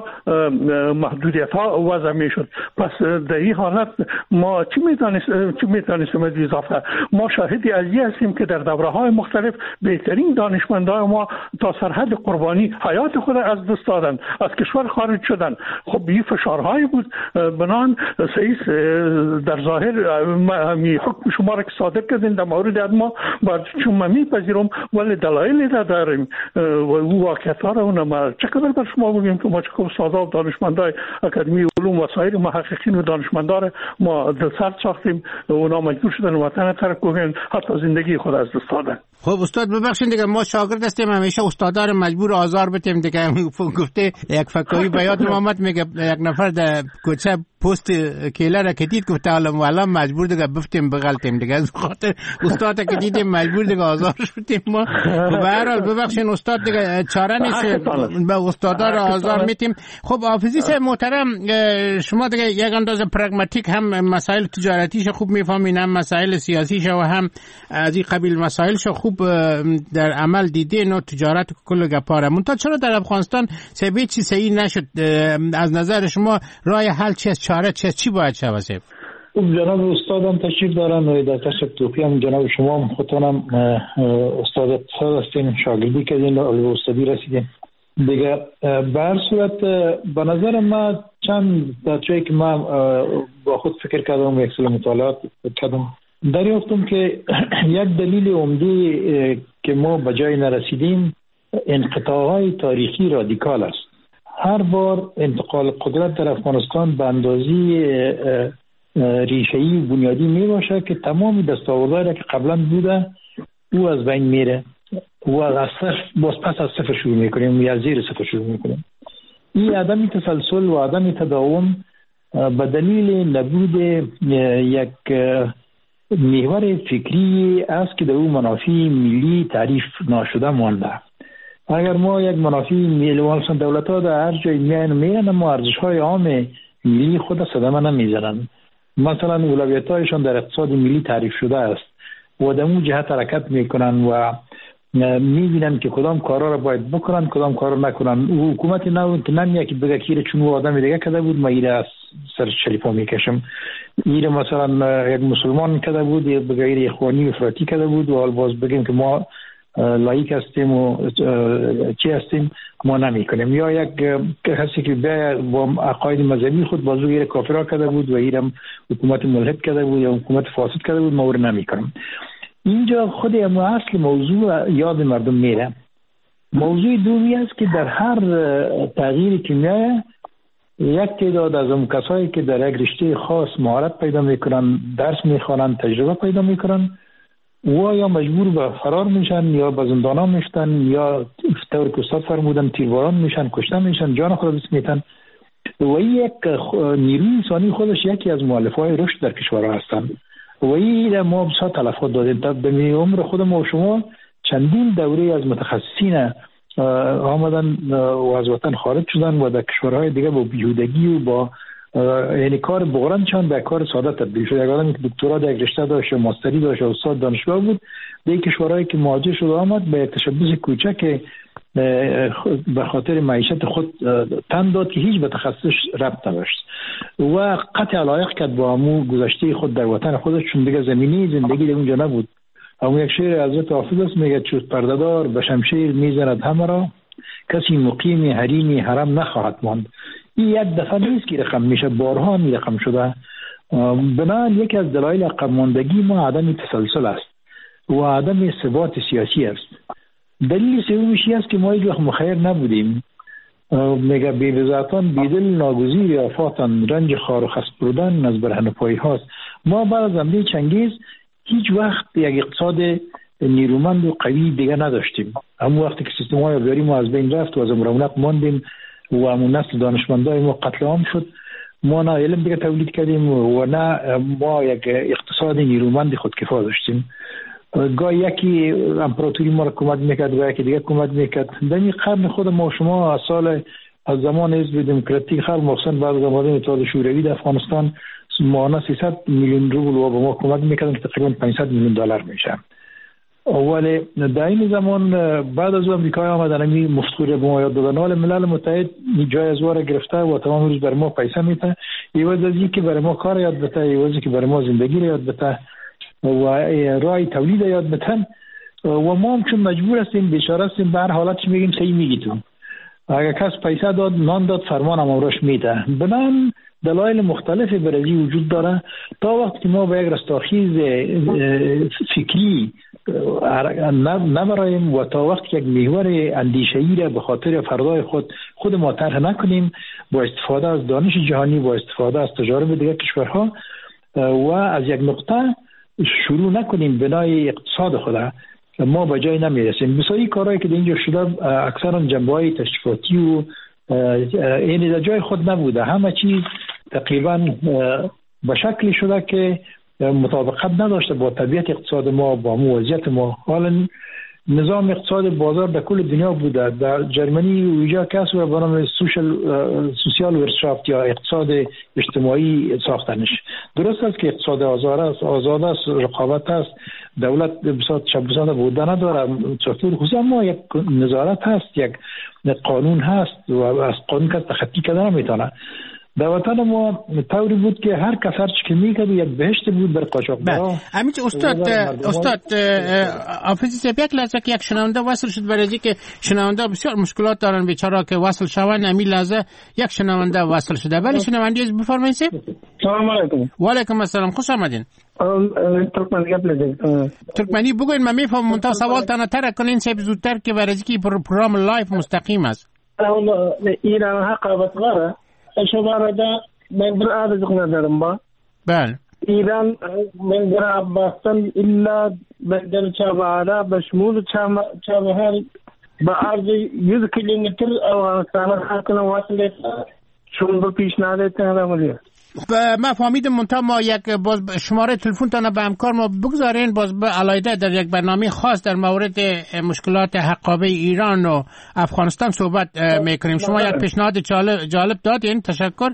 محدودیت ها وضع میشد. پس در این حالت ما چی میتونستیم از اضافه؟ ما شاهدی علی هستیم که در دوره‌های مختلف بهترین دانشمندان ما تا سرحد قربانی حیات خود از دست دادن، از کشور خارج شدن. خب این فشارهایی بود. بنان سئیس در ظاهر می حکم شما را که صادر کردین در مورد ما با شما میپذیرم، ولی دلایلی داریم و او واقعیت‌ها را اونم چقدر بر شما بگیم که ما چقدر استادا و دانشمندای اکادمی علوم و سایر محققین و دانشمندان ما دلسرد ساختیم و اونا مجبور شدن وطن ترک کنن، حتی زندگی خود از دست دادن. خب استاد ببخشید دیگه، ما شاگرد هستیم، همیشه استادا رو مجبور آزار بدیم دیگه. گفته یک فکایی بیاد محمد میگه یک نفر در کوچه پست کیله را که دید گفته حالا مجبور دیگه بفتیم بغلتیم دیگه، از خاطر استاد که دیدیم مجبور دیگه آزار شدیم ما. به هر حال ببخشید استاد دیگه، چاره نیست، به استادا را آزار میتیم. خب حافظی صاحب محترم، شما دیگه یک اندازه پرگماتیک هم مسائل تجارتیش خوب میفهمین، هم مسائل سیاسیش و هم از این قبیل مسائلش خوب در عمل دیدین و تجارت کل گپاره. منتها چرا در افغانستان سبیه چی صحیح نشد؟ از نظر شما راه حل چیست؟ چاره چی باید شود؟ جناب استادم تشریف دارن و در تشکر هم جناب شما هم خودتانم استاد اقتصاد هستین، شاگردی کردین و علوم استادی رسیدین دیگه. به هر صورت به نظر من چند بچه‌ای که من با خود فکر کردم و یک سال مطالعات کردم، دریافتم که یک دلیل عمده که ما به جای نرسیدیم انقطاع‌های تاریخی رادیکال است. هر بار انتقال قدرت در افغانستان به اندازه ریشه‌ای و بنیادی می باشه که تمام دستاوردهایی که قبلا بوده او از بین میره. و از صفر باز پس از صفر شروع میکنیم یا زیر صفر شروع میکنیم. این عدم تسلسل و عدم تداوم به دلیل نبود یک محور فکری است که در اون منافع ملی تعریف ناشده مانده. اگر ما یک منافع ملی مثلا دولت‌ها در هر جای میان اما ارزش‌های عام ملی خود صدمه نمیزنن. مثلا اولویت‌هایشان در اقتصاد ملی تعریف شده است و در اون جهت حرکت میکنن و میبینن که کدام کارا را باید بکنن کدام کارا نکنن. و حکومت نو که نمیاد که بگه که چون و آدم دیگه کده بود ما ایره از سر شریفا میکشم، ایره مثلا یک مسلمان کده بود بگه ایره اخوانی افراطی کده بود و حال باز بگیم که ما لایک هستیم و چی هستیم ما نمیکنیم. یا یک کسی که با عقاید مذهبی خود بازو ایره کافرا کده بود و ایره حکومت ملحد کده بود یا حکومت فاسد کده بود ما اون نمیکنیم. اینجا خود اما اصل موضوع یاد مردم میره. موضوع دومی است که در هر تغییری که میایه یک تعداد از اون کسایی که در یک رشته خاص مهارت پیدا میکنن، درس میخوانن، تجربه پیدا میکنن و یا مجبور به فرار میشن یا به زندانا میفتن یا طور که استاد فرمودن تیرباران میشن، کشته میشن، جان خود دست میتن و یک نیروی انسانی خودش یکی از مؤلفه‌های رشد در کشورها هستند. و این ما بسیار تلفات دادیم. تا به عمر خود ما و شما چندین دوره از متخصصین آمدن و از وطن خارج شدن و در کشورهای دیگه با بیهودگی و با یعنی کار بغرندشان به کار ساده تبدیل شد. یک آدمی که دکترا در یک رشته داشت، ماستری داشت، استاد دانشگاه بود، در کشورهایی که مهاجر شده آمد به تشبث کوچک به خاطر معیشت خود تن داد که هیچ به تخصصش ربط نداشت و قطع علایق کرد با همون گذشته خود در وطن خودش، چون دیگه زمینه زندگی در اونجا نبود. همون یک شعر حضرت حافظ است میگه چوز پردهدار به شمشیر میزند همه را، کسی مقیم حریم حرم نخواهد ماند. این یک دفعه نیست که رقم میشه، بارها می رقم شده. بنابراین یکی از دلایل عقب ماندگی ما عدم تسلسل است و عدم ثبات سیاسی است. دلیل سومیش است که ما هیچ وقت مخیر نبودیم. میگه بی‌وزاتان بیدل ناگزیر آفاتن، رنج خار و خست بودن از برهنه پایی هاست. ما بعد از حمله چنگیز هیچ وقت یک اقتصاد نیرومند و قوی دیگه نداشتیم. همون وقتی که سیستم های آبیاری ما از بین رفت و از رونق ماندیم و همون نسل دانشمندای ما قتل عام شد، ما نه علم دیگه تولید کردیم و نه ما یک اقتصاد نیرومند خودکفا داشتیم. گاه یکی امپراتوری ما را کمک میکرد و یکی دیگه کمک میکرد. در این قرن خود ما شما از زمان حزب دموکراتیک خلق مخصوصا بعد از آمدن اتحاد شوروی در افغانستان ماهانه 300 میلیون روبل و به ما کمک میکردن که تقریبا 500 میلیون دلار میشه. اول در این زمان بعد از امریکا آمدن می مفتخوره به ما یاد دادن، حال ملل متحد جای از واره گرفته و تمام روز بر ما پیسه میده، ایواز از اینکه برای ما کار یاد بده، ایواز که برای ما زندگی یاد بده و رای تولید یاد بده و ما هم چون مجبور هستیم بیچاره هستیم به هر حالتش میگیم صحیح میگی تو. اگر کس پیسه داد نان داد فرمان هم امروش میده. بنان دلایل مختلفی برای وجود داره. تا وقتی که ما به یک رستاخیز فکری نبرایم و تا وقتی که یک محور اندیشه‌ای را به خاطر فردای خود ما طرح نکنیم با استفاده از دانش جهانی، با استفاده از تجارب دیگر کشورها و از یک نقطه شروع نکنیم بنای اقتصاد خود، ما به جای نمیرسیم. بسیاری کارهایی که در اینجا شده اکثرا جنبه‌های تشریفاتی و این در جای خود نبوده. همه چیز تقریبا به شکلی شده که مطابقت نداشته با طبیعت اقتصاد ما، با وضعیت ما. حالا نظام اقتصاد بازار در کل دنیا بوده. در جرمنی ویژه کس و به نام سوسیال ورشافت یا اقتصاد اجتماعی ساختنش. درست است که اقتصاد آزاد است، رقابت است، دولت بسیار تشبثانه بوده نداره، ساختور خصوصی، اما یک نظارت هست، یک قانون هست و از قانون کس تخطی کردن نمیتونه. در وطن ما طوری بود که هر کس هر چی که میکرد یک بهشت بود بر قاچاقبرا. همین استاد حافظی یک لحظه که یک شنونده وصل شد، برای اینکه شنونده بسیار مشکلات دارن بیچاره که وصل شوند، همین لحظه یک شنونده وصل شده. ولی شنونده بفرمایید. سلام علیکم. و علیکم السلام، خوش آمدین. ترکمنی گپ لدید. ترکمنی بگوین، من میفهمم منتها سوال تر کنین سب زودتر که برای اینکه پروگرام لایف مستقیم است. ایران حق بسغره شماره ده من بر عادت کنه دارم با. بله. ایران بندر عباسان الا بندر چابهار به شمول چابهار به عرض 1 کیلومتر افغانستان حاکم واصله چون به پیشنهاد تهران. ما فهمیدم منتها ما یک باز شماره تلفن تان به همکار ما بگذارین باز به علایده در یک برنامه خاص در مورد مشکلات حقابه ایران و افغانستان صحبت میکنیم. شما یک پیشنهاد جالب دادین. تشکر.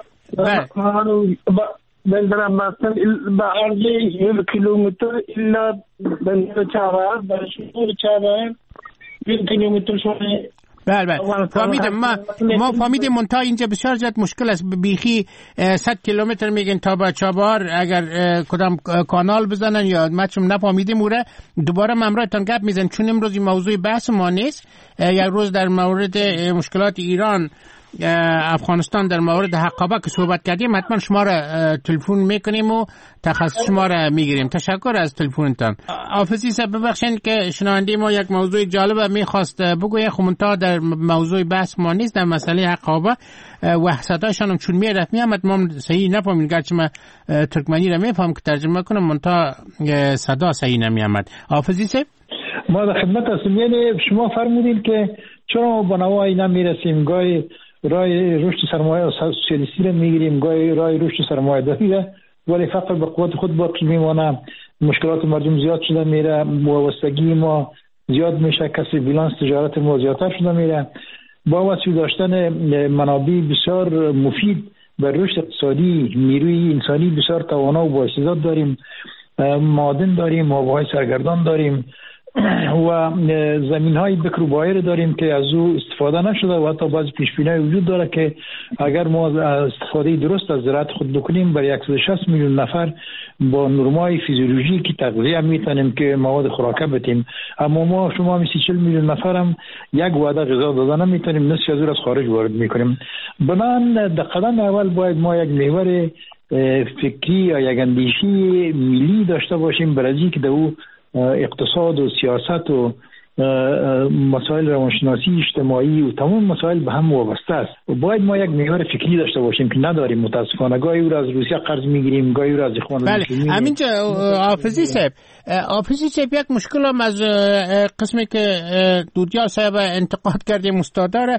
بندر عباسان به عرض 1 کیلومتر الا بندر چابهار به شمول چابهار 1 کیلومتر شده. بله فهمیدم. ما فهمیدیم منتها اینجا بسیار زیاد مشکل است. بیخی 100 کیلومتر میگن تا به چابهار اگر کدام کانال بزنن یا مچم نفهمیدیم اوره دوباره ممراتان گپ میزن چون امروز این موضوع بحث ما نیست. یک روز در مورد مشکلات ایران افغانستان در مورد حقابه که صحبت کردیم حتما شما را تلفن میکنیم و تخصص شما را میگیریم. تشکر از تلفنتان. حافظی صاحب ببخشید که شنونده ما یک موضوع جالب میخواست بگوید خب منتها در موضوع بحث ما نیست. در مسئله حقابه و صدایشان هم چون میرفت میامد ما صحیح نفهمیم گرچه من ترکمنی را میفهم که ترجمه کنم منتها صدا صحیح نمیامد. حافظی صاحب ما در خدمت هستیم. یعنی شما فرمودید که چرا با نوای نمیرسیم، گاهی راه رشد سرمایه سوسیالیستی را میگیریم، گاهی راه رشد سرمایه داری را، ولی فقط به قوت خود باقی میمانه. مشکلات مردم زیاد شده میره، وابستگی ما زیاد میشه، کسی بیلانس تجارت ما زیادتر شده میره. با وسیله داشتن منابع بسیار مفید بر رشد اقتصادی، نیروی انسانی بسیار توانا و بااستعداد داریم، معادن داریم، آبهای سرگردان داریم و زمین‌های بکر و بایر داریم که از او استفاده نشده و حتی بعضی پیش‌بینی‌های وجود داره که اگر ما استفاده درست از زراعت خود بکنیم برای 160 میلیون نفر با نرمای فیزیولوژیکی تغذیه میتونیم که مواد خوراکه بدیم. اما ما شما 40 میلیون نفر هم یک وعده غذا دادن نمیتونیم، نصف از او از خارج وارد میکنیم. بنابراین در قدم اول باید ما یک محور فکری یا یک اندیشه ملی داشته باشیم برای که در او اقتصاد و سیاست و مسائل روانشناسی اجتماعی و تمام مسائل به هم وابسته است. و باید ما یک محور فکری داشته باشیم که نداریم. متاسفانه گاهی او را از روسیه قرض میگیریم، گاهی او را از اخوان المسلمین. همینجا حافظی صاحب یک مشکل هم از قسمی که دودیا صاحب انتقاد کردیم استاداره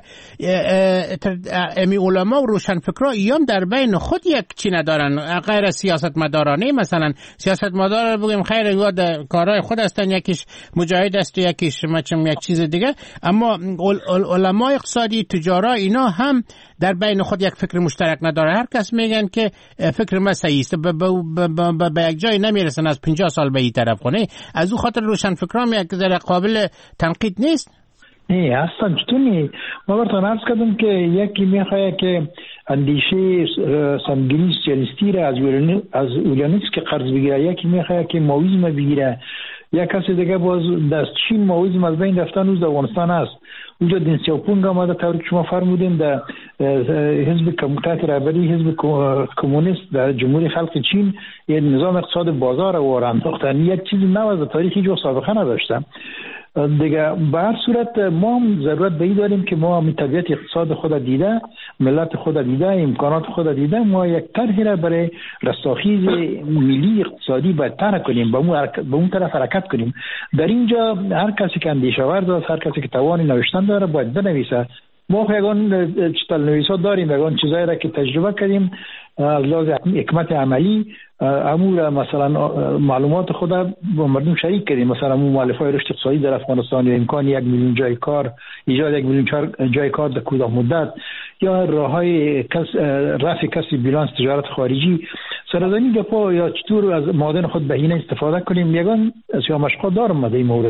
امی علما و روشنفکرا ایام در بین خود یک چی ندارن غیر سیاست مدارانه. مثلا سیاست مدار بگیم خیر یاد کارهای خود هستن، یکیش مجاهد است و یکیش مچم یک چیز دیگه، اما علمای اقتصادی تجارا اینا هم در بین خود یک فکر مشترک نداره. هر کس میگن که فکر ما صحیح است، به یک جای نمیرسن از 50 سال به این طرف خونه. از او خاطر روشنفکران یک ذره قابل تنقید نیست. نه اصلا چطور نیست. ما براتون عرض کردم که یکی میخواه که اندیشه سمگینی سوسیالیستی را از اولیانیکس که قرض بگیره، یکی میخواه که ماویزم بگیره، یک کسی دیگه باز دست چین ماویزم از بین رفتن روز در افغانستان است. اونجا دین سیاپونگ آمده طوری که شما فرمودین در حزب کمونیست رهبری حزب کمونیست در جمهوری خلق چین یه نظام اقتصاد بازار رو انداختن. یک چیز نو از تاریخی جو سابقه نداشته دیگه. به هر صورت ما هم ضرورت به این داریم که ما هم طبیعت اقتصاد خود دیده، ملت خود دیده، امکانات خود دیده، ما یک طرحی را برای رستاخیز ملی اقتصادی باید طرح کنیم، به اون طرف حرکت کنیم. در اینجا هر کسی که اندیشه ورز است، هر کسی که توان نوشتن داره باید بنویسه. ما یگان چتالنویسا داریم، یگان چیزایی را که تجربه کردیم از لحاظ حکمت عملی امور مثلا معلومات خود با مردم شریک کردیم. مثلا مؤلفه‌های رشد اقتصادی در افغانستان یا امکان 1 میلیون جای کار، ایجاد 1 میلیون جای کار در کوتاه مدت، یا راههای رفع کسب بیلانس تجارت خارجی، سرزنی گپا یا چطور از معادن خود بهینه استفاده کنیم. یگان سیاه مشقا دارم در این مورد.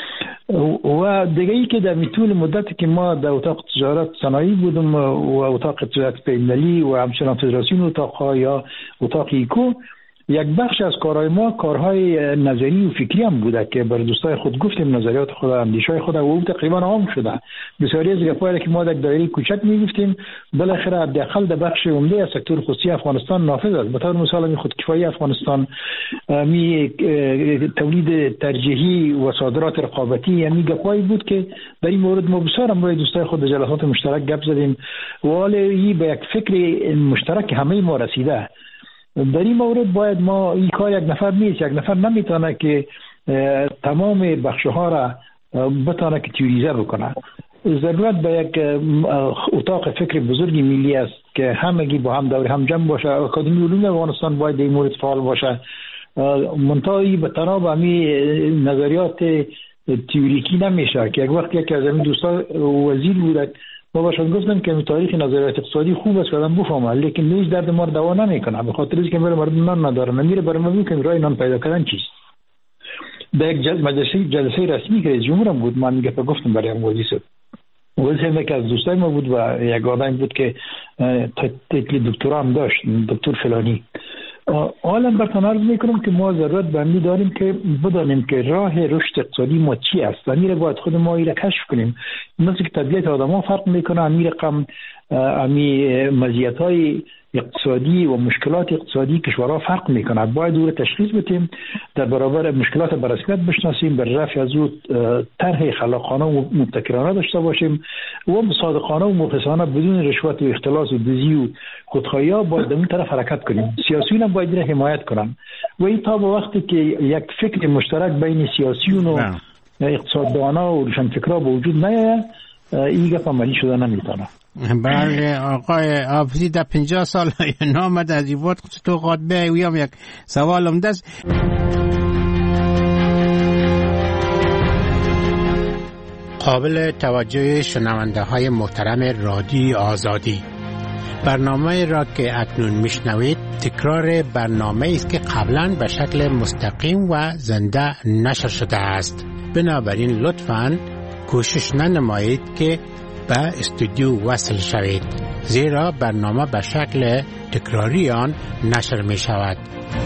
و دیگه ای که در طول مدتی که ما در اتاق تجارت صنایع بودم و اتاق تجارت بین‌المللی و همچنان فدراسیون اتاق‌ها یا اتاق ایکو، یک بخش از کارهای ما کارهای نظری و فکری هم بوده که بر دوستای خود گفتیم نظریات خود، اندیشه‌های خود و او تقریبا عام شده. بسیاری از گپایی که ما در دایره کوچک می‌گفتیم بالاخره حداقل در بخش عمده از سکتور خصوصی افغانستان نافذ است. به طور مثال می خودکفایی افغانستان، می تولید ترجیحی و صادرات رقابتی، یعنی گپایی بود که در این مورد ما بسیار هم با دوستای خود در جلسات مشترک گپ زدیم و حالا به یک فکر مشترک همه ما رسیده. در این مورد باید ما این کار یک نفر نیست، یک نفر نمیتونه که تمام بخشها را بتونه که تیوریزه بکنه. ضرورت به یک اتاق فکر بزرگ ملی است که همگی با هم دور هم جمع باشه. اکادمی علوم افغانستان باید این مورد فعال باشه. منتهی به تناب همی نظریات تئوریکی نمیشه که یک وقت یکی از این دوستان وزیر بود ما باشد گفتم که تاریخ نظریات اقتصادی خوب است که آدم بفهمه، لیکن نیز درد ما دوا نمیکنه، به خاطر اینکه مردم نان ندارن، میره برای ما میگه راه نان پیدا کردن چیست. در یک جلسه رسمی که رئیس جمهورم بود من میگه گفتم برای هم وزیر ولی که از دوستای ما بود و یک آدم بود که تیتل دکترا هم داشت، دکتر فلانی. حالا براتون عرض میکنم که ما ضرورت به این داریم که بدانیم که راه رشد اقتصادی ما چی است و میره باید خود ما ایره کشف کنیم. مثل که طبیعت آدم فرق میکنه، امیر رقم مزیت‌های اقتصادی و مشکلات اقتصادی کشورها فرق میکنه. باید او را تشخیص بدیم، در برابر مشکلات بررسیت بشناسیم، بر رفع از او طرح خلاقانه و مبتکرانه داشته باشیم و صادقانه و مخلصانه بدون رشوت و اختلاس و دزدی و خودخواهی‌ها باید در اون طرف حرکت کنیم. سیاسیون هم باید را حمایت کنن و این تا به وقتی که یک فکر مشترک بین سیاسیون و اقتصاددانا و روشنفکرا به وجود نیاید این گپ عملی شده نمیتونه. بله آقای حافظی در 50 سال نامد از این بود تو قاطبه ویم یک سوالم دست. قابل توجه شنونده های محترم رادیو آزادی، برنامه را که اکنون میشنوید تکرار برنامه است که قبلا به شکل مستقیم و زنده نشر شده است. بنابراین لطفاً کوشش ننمایید که به استودیو وصل شوید، زیرا برنامه به شکل تکراری آن نشر می شود.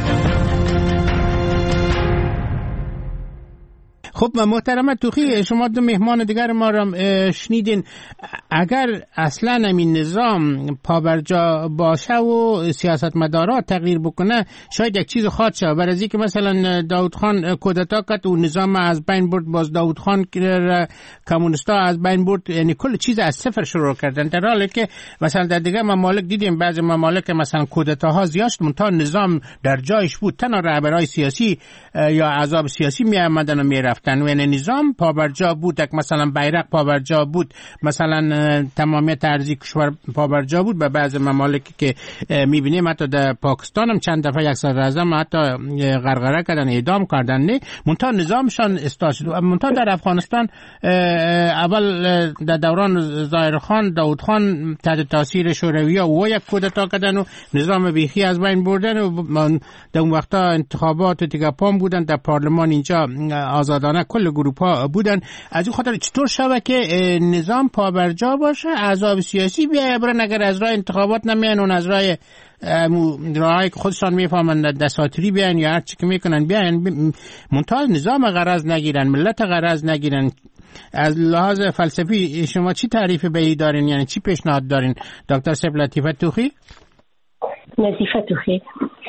خب محترم توخی، شما دو مهمان دیگر ما را شنیدین. اگر اصلا این نظام پابرجا باشه و سیاستمدارا تغییر بکنه شاید یک چیز خواهد شد. برای که مثلا داود خان کودتا کرد و نظام از بین برد، باز داود خان کمونیستا از بین برد، یعنی کل چیز از صفر شروع کردن، در حالی که مثلا در دیگه ممالک دیدیم بعضی ممالک مثلا کودتاها زیاد منتها نظام در جایش بود، تنها رهبرای سیاسی یا احزاب سیاسی می آمدن و می رفتن، یعنی نظام پابرجا بود. مثلا بیرق پابرجا بود، مثلا تمامیت ارضی کشور پابرجا بود. به بعض ممالک که میبینیم حتی در پاکستان هم چند دفعه یک صدر اعظم حتی غرغره کردن، اعدام کردن، نه منتها نظامشان اصلاح شد. منتها در افغانستان اول در دوران ظاهر خان داود خان تحت تاثیر شوروی‌ها و یک کودتا کردن و نظام بیخی از بین بردن و در اون وقتا انتخابات دیگه پام بودن در پارلمان اینجا آزادانه کل گروه‌ها بودن. از این خاطر چطور شود که نظام پابرجا باشه، احزاب سیاسی بیان اگر از راه انتخابات نمیان اون از راه راهی که خودشان میفهمند دساتری بیان یا هر چی که میکنن بیان، منتها نظام غرض نگیرن، ملت غرض نگیرن. از لحاظ فلسفی شما چی تعریف به ای دارین، یعنی چی پیشنهاد دارین دکتر سیب لطیفه توخی؟ لطیفه توخی،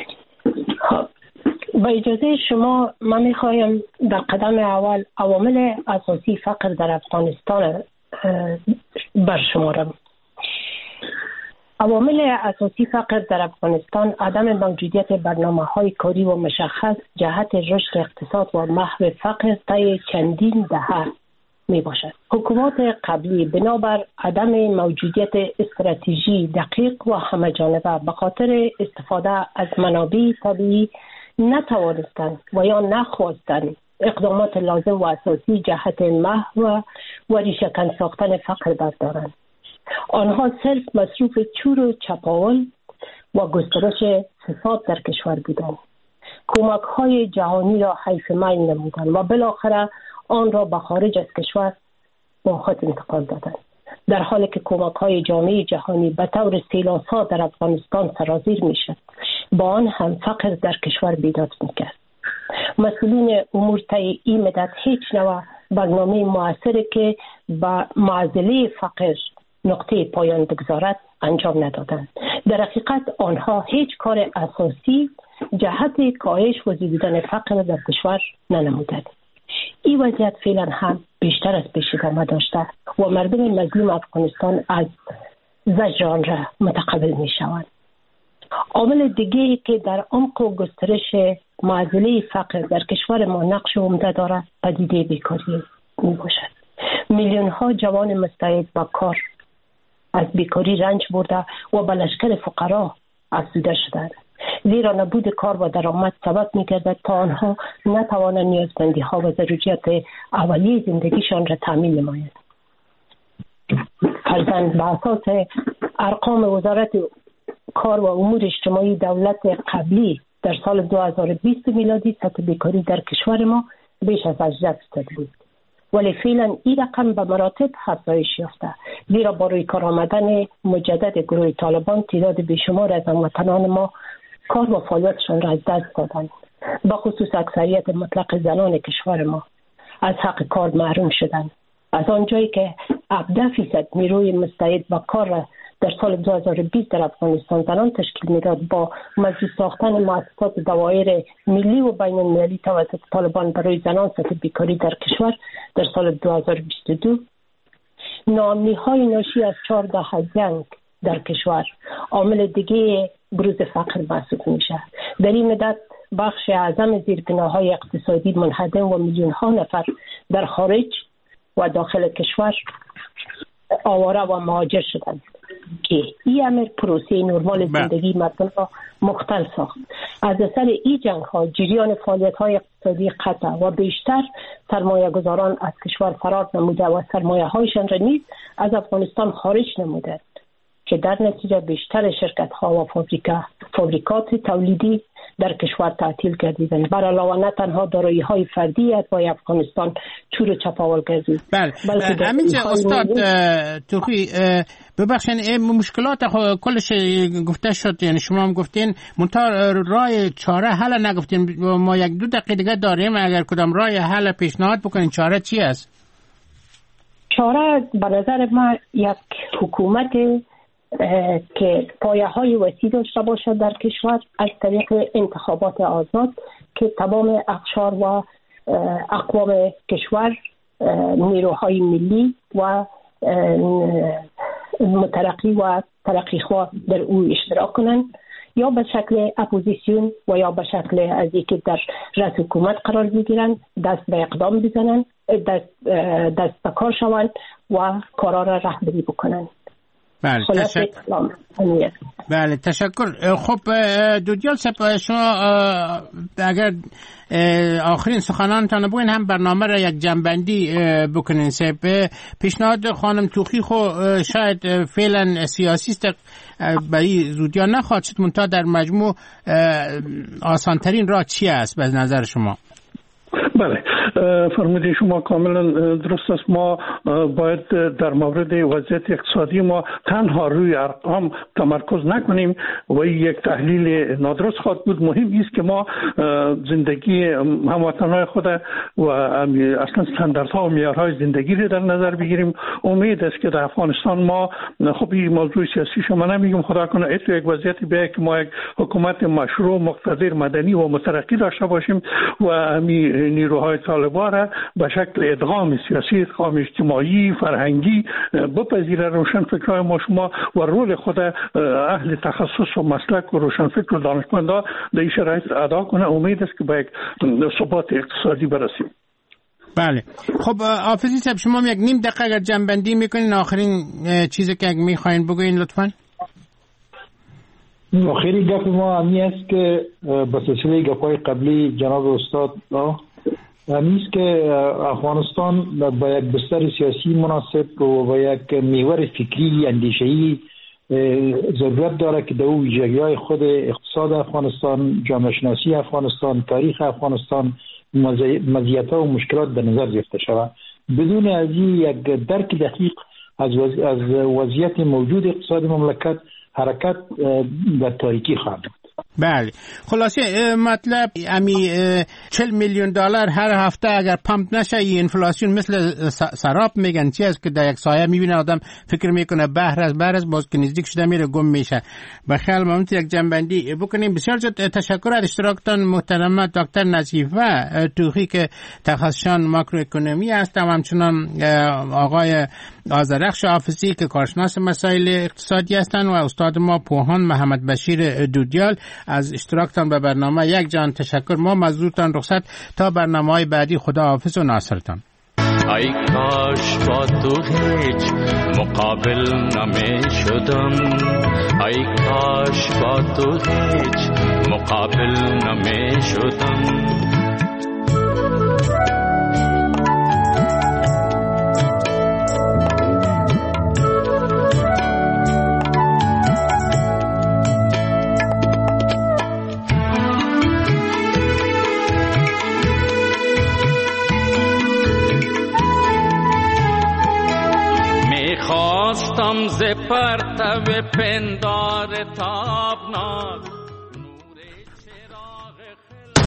با اجازه شما من میخوایم در قدم اول عوامل اساسی فقر در افغانستان برشمارم. عوامل اساسی فقر در افغانستان عدم موجودیت برنامه‌های کاری و مشخص جهت رشد اقتصاد و محو فقر طی چندین دهه می باشد. حکومات قبلی بنابر عدم موجودیت استراتژی دقیق و همه‌جانبه به خاطر استفاده از منابع طبیعی نتوانستند و یا نخواستند اقدامات لازم و اساسی جهت محو و ریشه‌کن ساختن فقر بردارند. آنها صرف مصروف چور و چپاول و گسترش فساد در کشور بودند. کمک‌های جهانی را حیف میل نمودند و بالاخره آن را به خارج از کشور با خود انتقال دادند، در حالی که کمک‌های جامعه جهانی به طور سیلاسا در افغانستان سرازیر میشد، با آن هم فقر در کشور بیداد میکرد. مسئولین امور طی این مدت هیچ نوع برنامه مؤثری که به معضله فقر نقطه پایان بگذارد انجام ندادند. در حقیقت آنها هیچ کار اساسی جهت کاهش و زیادیدن فقر در کشور ننمودند. این وضعیت فعلا هم بیشتر از پیش ادامه داشته و مردم مظلوم افغانستان از زجر آن را متقبل می شوند. عامل دیگه که در عمق و گسترش معضله فقر در کشور ما نقش عمده داره پدیده بیکاری می باشد. میلیون ها جوان مستعد با کار از بیکاری رنج برده و به لشکر فقرا افزوده شدند، زیرا نبود کار و درآمد سبب می‌گردد تا آنها نتوانند نیازمندی‌ها و ضروریات اولیه زندگیشان را تامین نمایند. فرضاً به اساس ارقام وزارت کار و امور اجتماعی دولت قبلی در سال 2020 میلادی سطح بیکاری در کشور ما بیش از 18% بود، ولی فعلا این رقم به مراتب افزایش یافته، زیرا با روی کار آمدن مجدد گروه طالبان تعداد بیشمار از هموطنان ما کار و فعالیتشان را از دست دادند. با خصوص اکثریت مطلق زنان کشور ما از حق کار محروم شدند. از آنجایی که 17% نیروی مستعد با کار را در سال 2020 در افغانستان زنان تشکیل میداد، با مجلس ساختن مؤسسات دوایر ملی و بین المللی توسط طالبان برای زنان سطح بیکاری در کشور در سال 2022 ناامنی های ناشی از 14 جنگ در کشور عامل دیگه بروز فقر محسوب میشه. در این مدت بخش اعظم زیربناهای اقتصادی منهدم و میلیون ها نفر در خارج و داخل کشور آواره و مهاجر شدند که این امر پروسه نرمال زندگی مردم را مختل ساخت. از اثر این جنگ ها جریان فعالیت های اقتصادی قطع و بیشتر سرمایه گذاران از کشور فرار نموده و سرمایه هایشان را نیز از افغانستان خارج نموده که در نتیجه بیشتر شرکت ها و فابریکات تولیدی در کشور تعطیل گردیدند. بر علاوه نه تنها دارایی های فردی اتباع افغانستان چور چپاول گردید. بله همینجا استاد توخی ببخشید این مشکلات کلش گفته شد، یعنی شما هم گفتین منتها راه چاره حل نگفتین. ما 1-2 دقیقه دیگه داریم، اگر کدام راه حل پیشنهاد بکنین چاره چی است؟ چاره به نظر من یک حکومت که پایه های وسیع داشته باشد در کشور از طریق انتخابات آزاد که تمام اقشار و اقوام کشور، نیروهای ملی و مترقی و ترقیخواه در او اشتراک کنند، یا به شکل اپوزیسیون و یا به شکل از اینکه در رأس حکومت قرار بگیرند، دست به اقدام بزنند، دست به کار شوند و کارا را رهبری بکنند. بله تشکر. خب دودیال سپاه، شما اگر آخرین سخنانتان بگوین هم برنامه را یک جنبندی بکنین. پیشنهاد خانم توخی خو شاید فعلا سیاسی است، برای زودیا نخواهد شد، منتها در مجموع آسانترین راه چی است به نظر شما؟ بله فرموده شما کاملا درست است. ما باید در مورد وضعیت اقتصادی ما تنها روی ارقام تمرکز نکنیم و یک تحلیل نادرست خواهد بود. مهم است که ما زندگی هموطنان خود و اصلا استانداردها و معیارهای زندگی را در نظر بگیریم. امید است که در افغانستان ما، خب این موضوع سیاسی شما نمیگم، خدا کنه اتو یک وضعیت بیاید که ما یک حکومت مشروع، مقتدر، مدنی و مترقی داشته باشیم و نیروهای طالبان را به شکل ادغام سیاسی، ادغام اجتماعی، فرهنگی بپذیره. روشنفکرای ما شما و رول خود اهل تخصص و مسلک و روشنفکر و دانشمندا در این شرایط ادا کنه. امید است که به یک ثبات اقتصادی برسیم. بله خب حافظی صاحب، شما یک نیم دقیقه اگر جنبندی میکنین، آخرین چیزی که میخواین بگوین لطفاً. آخری گپ ما همی است که به سلسله گپ‌های قبلی جناب استاد همی است که افغانستان با یک بستر سیاسی مناسب و با یک محور فکری اندیشه‌ای ضرورت داره که در او ویژگی‌های خود اقتصاد افغانستان، جامعه شناسی افغانستان، تاریخ افغانستان، مزیت‌ها و مشکلات در نظر گرفته شود. بدون از این یک درک دقیق از وضعیت موجود اقتصاد مملکت، حرکت در تاریکی خواهد بود. بله، خلاصه مطلب امی 40 میلیون دلار هر هفته اگر پمپ نشه این انفلاسیون مثل سراب میگن چی است که در یک سایه میبینه آدم فکر میکنه بحر از باز که نزدیک شده میره گم میشه. بخیال ممکن یک جنبندی بکنیم. بسیار زیاد تشکر از اشتراکتان محترم دکتر نظیفه توخی که تخصصشان ماکروئکونومی است و همچنان آقای آذرخش حافظی که کارشناس مسائل اقتصادی هستند و استاد ما پوهان محمد بشیر دودیال از اشتراکتان به برنامه. یک جان تشکر. ما مزدورتان رخصت تا برنامه‌های بعدی. خدا حافظ و ناصرتان. ای کاش با تو هیچ مقابل نمی شدم، ای کاش با تو هیچ مقابل نمی شدم. خواستم ز پرتو پندار تابناک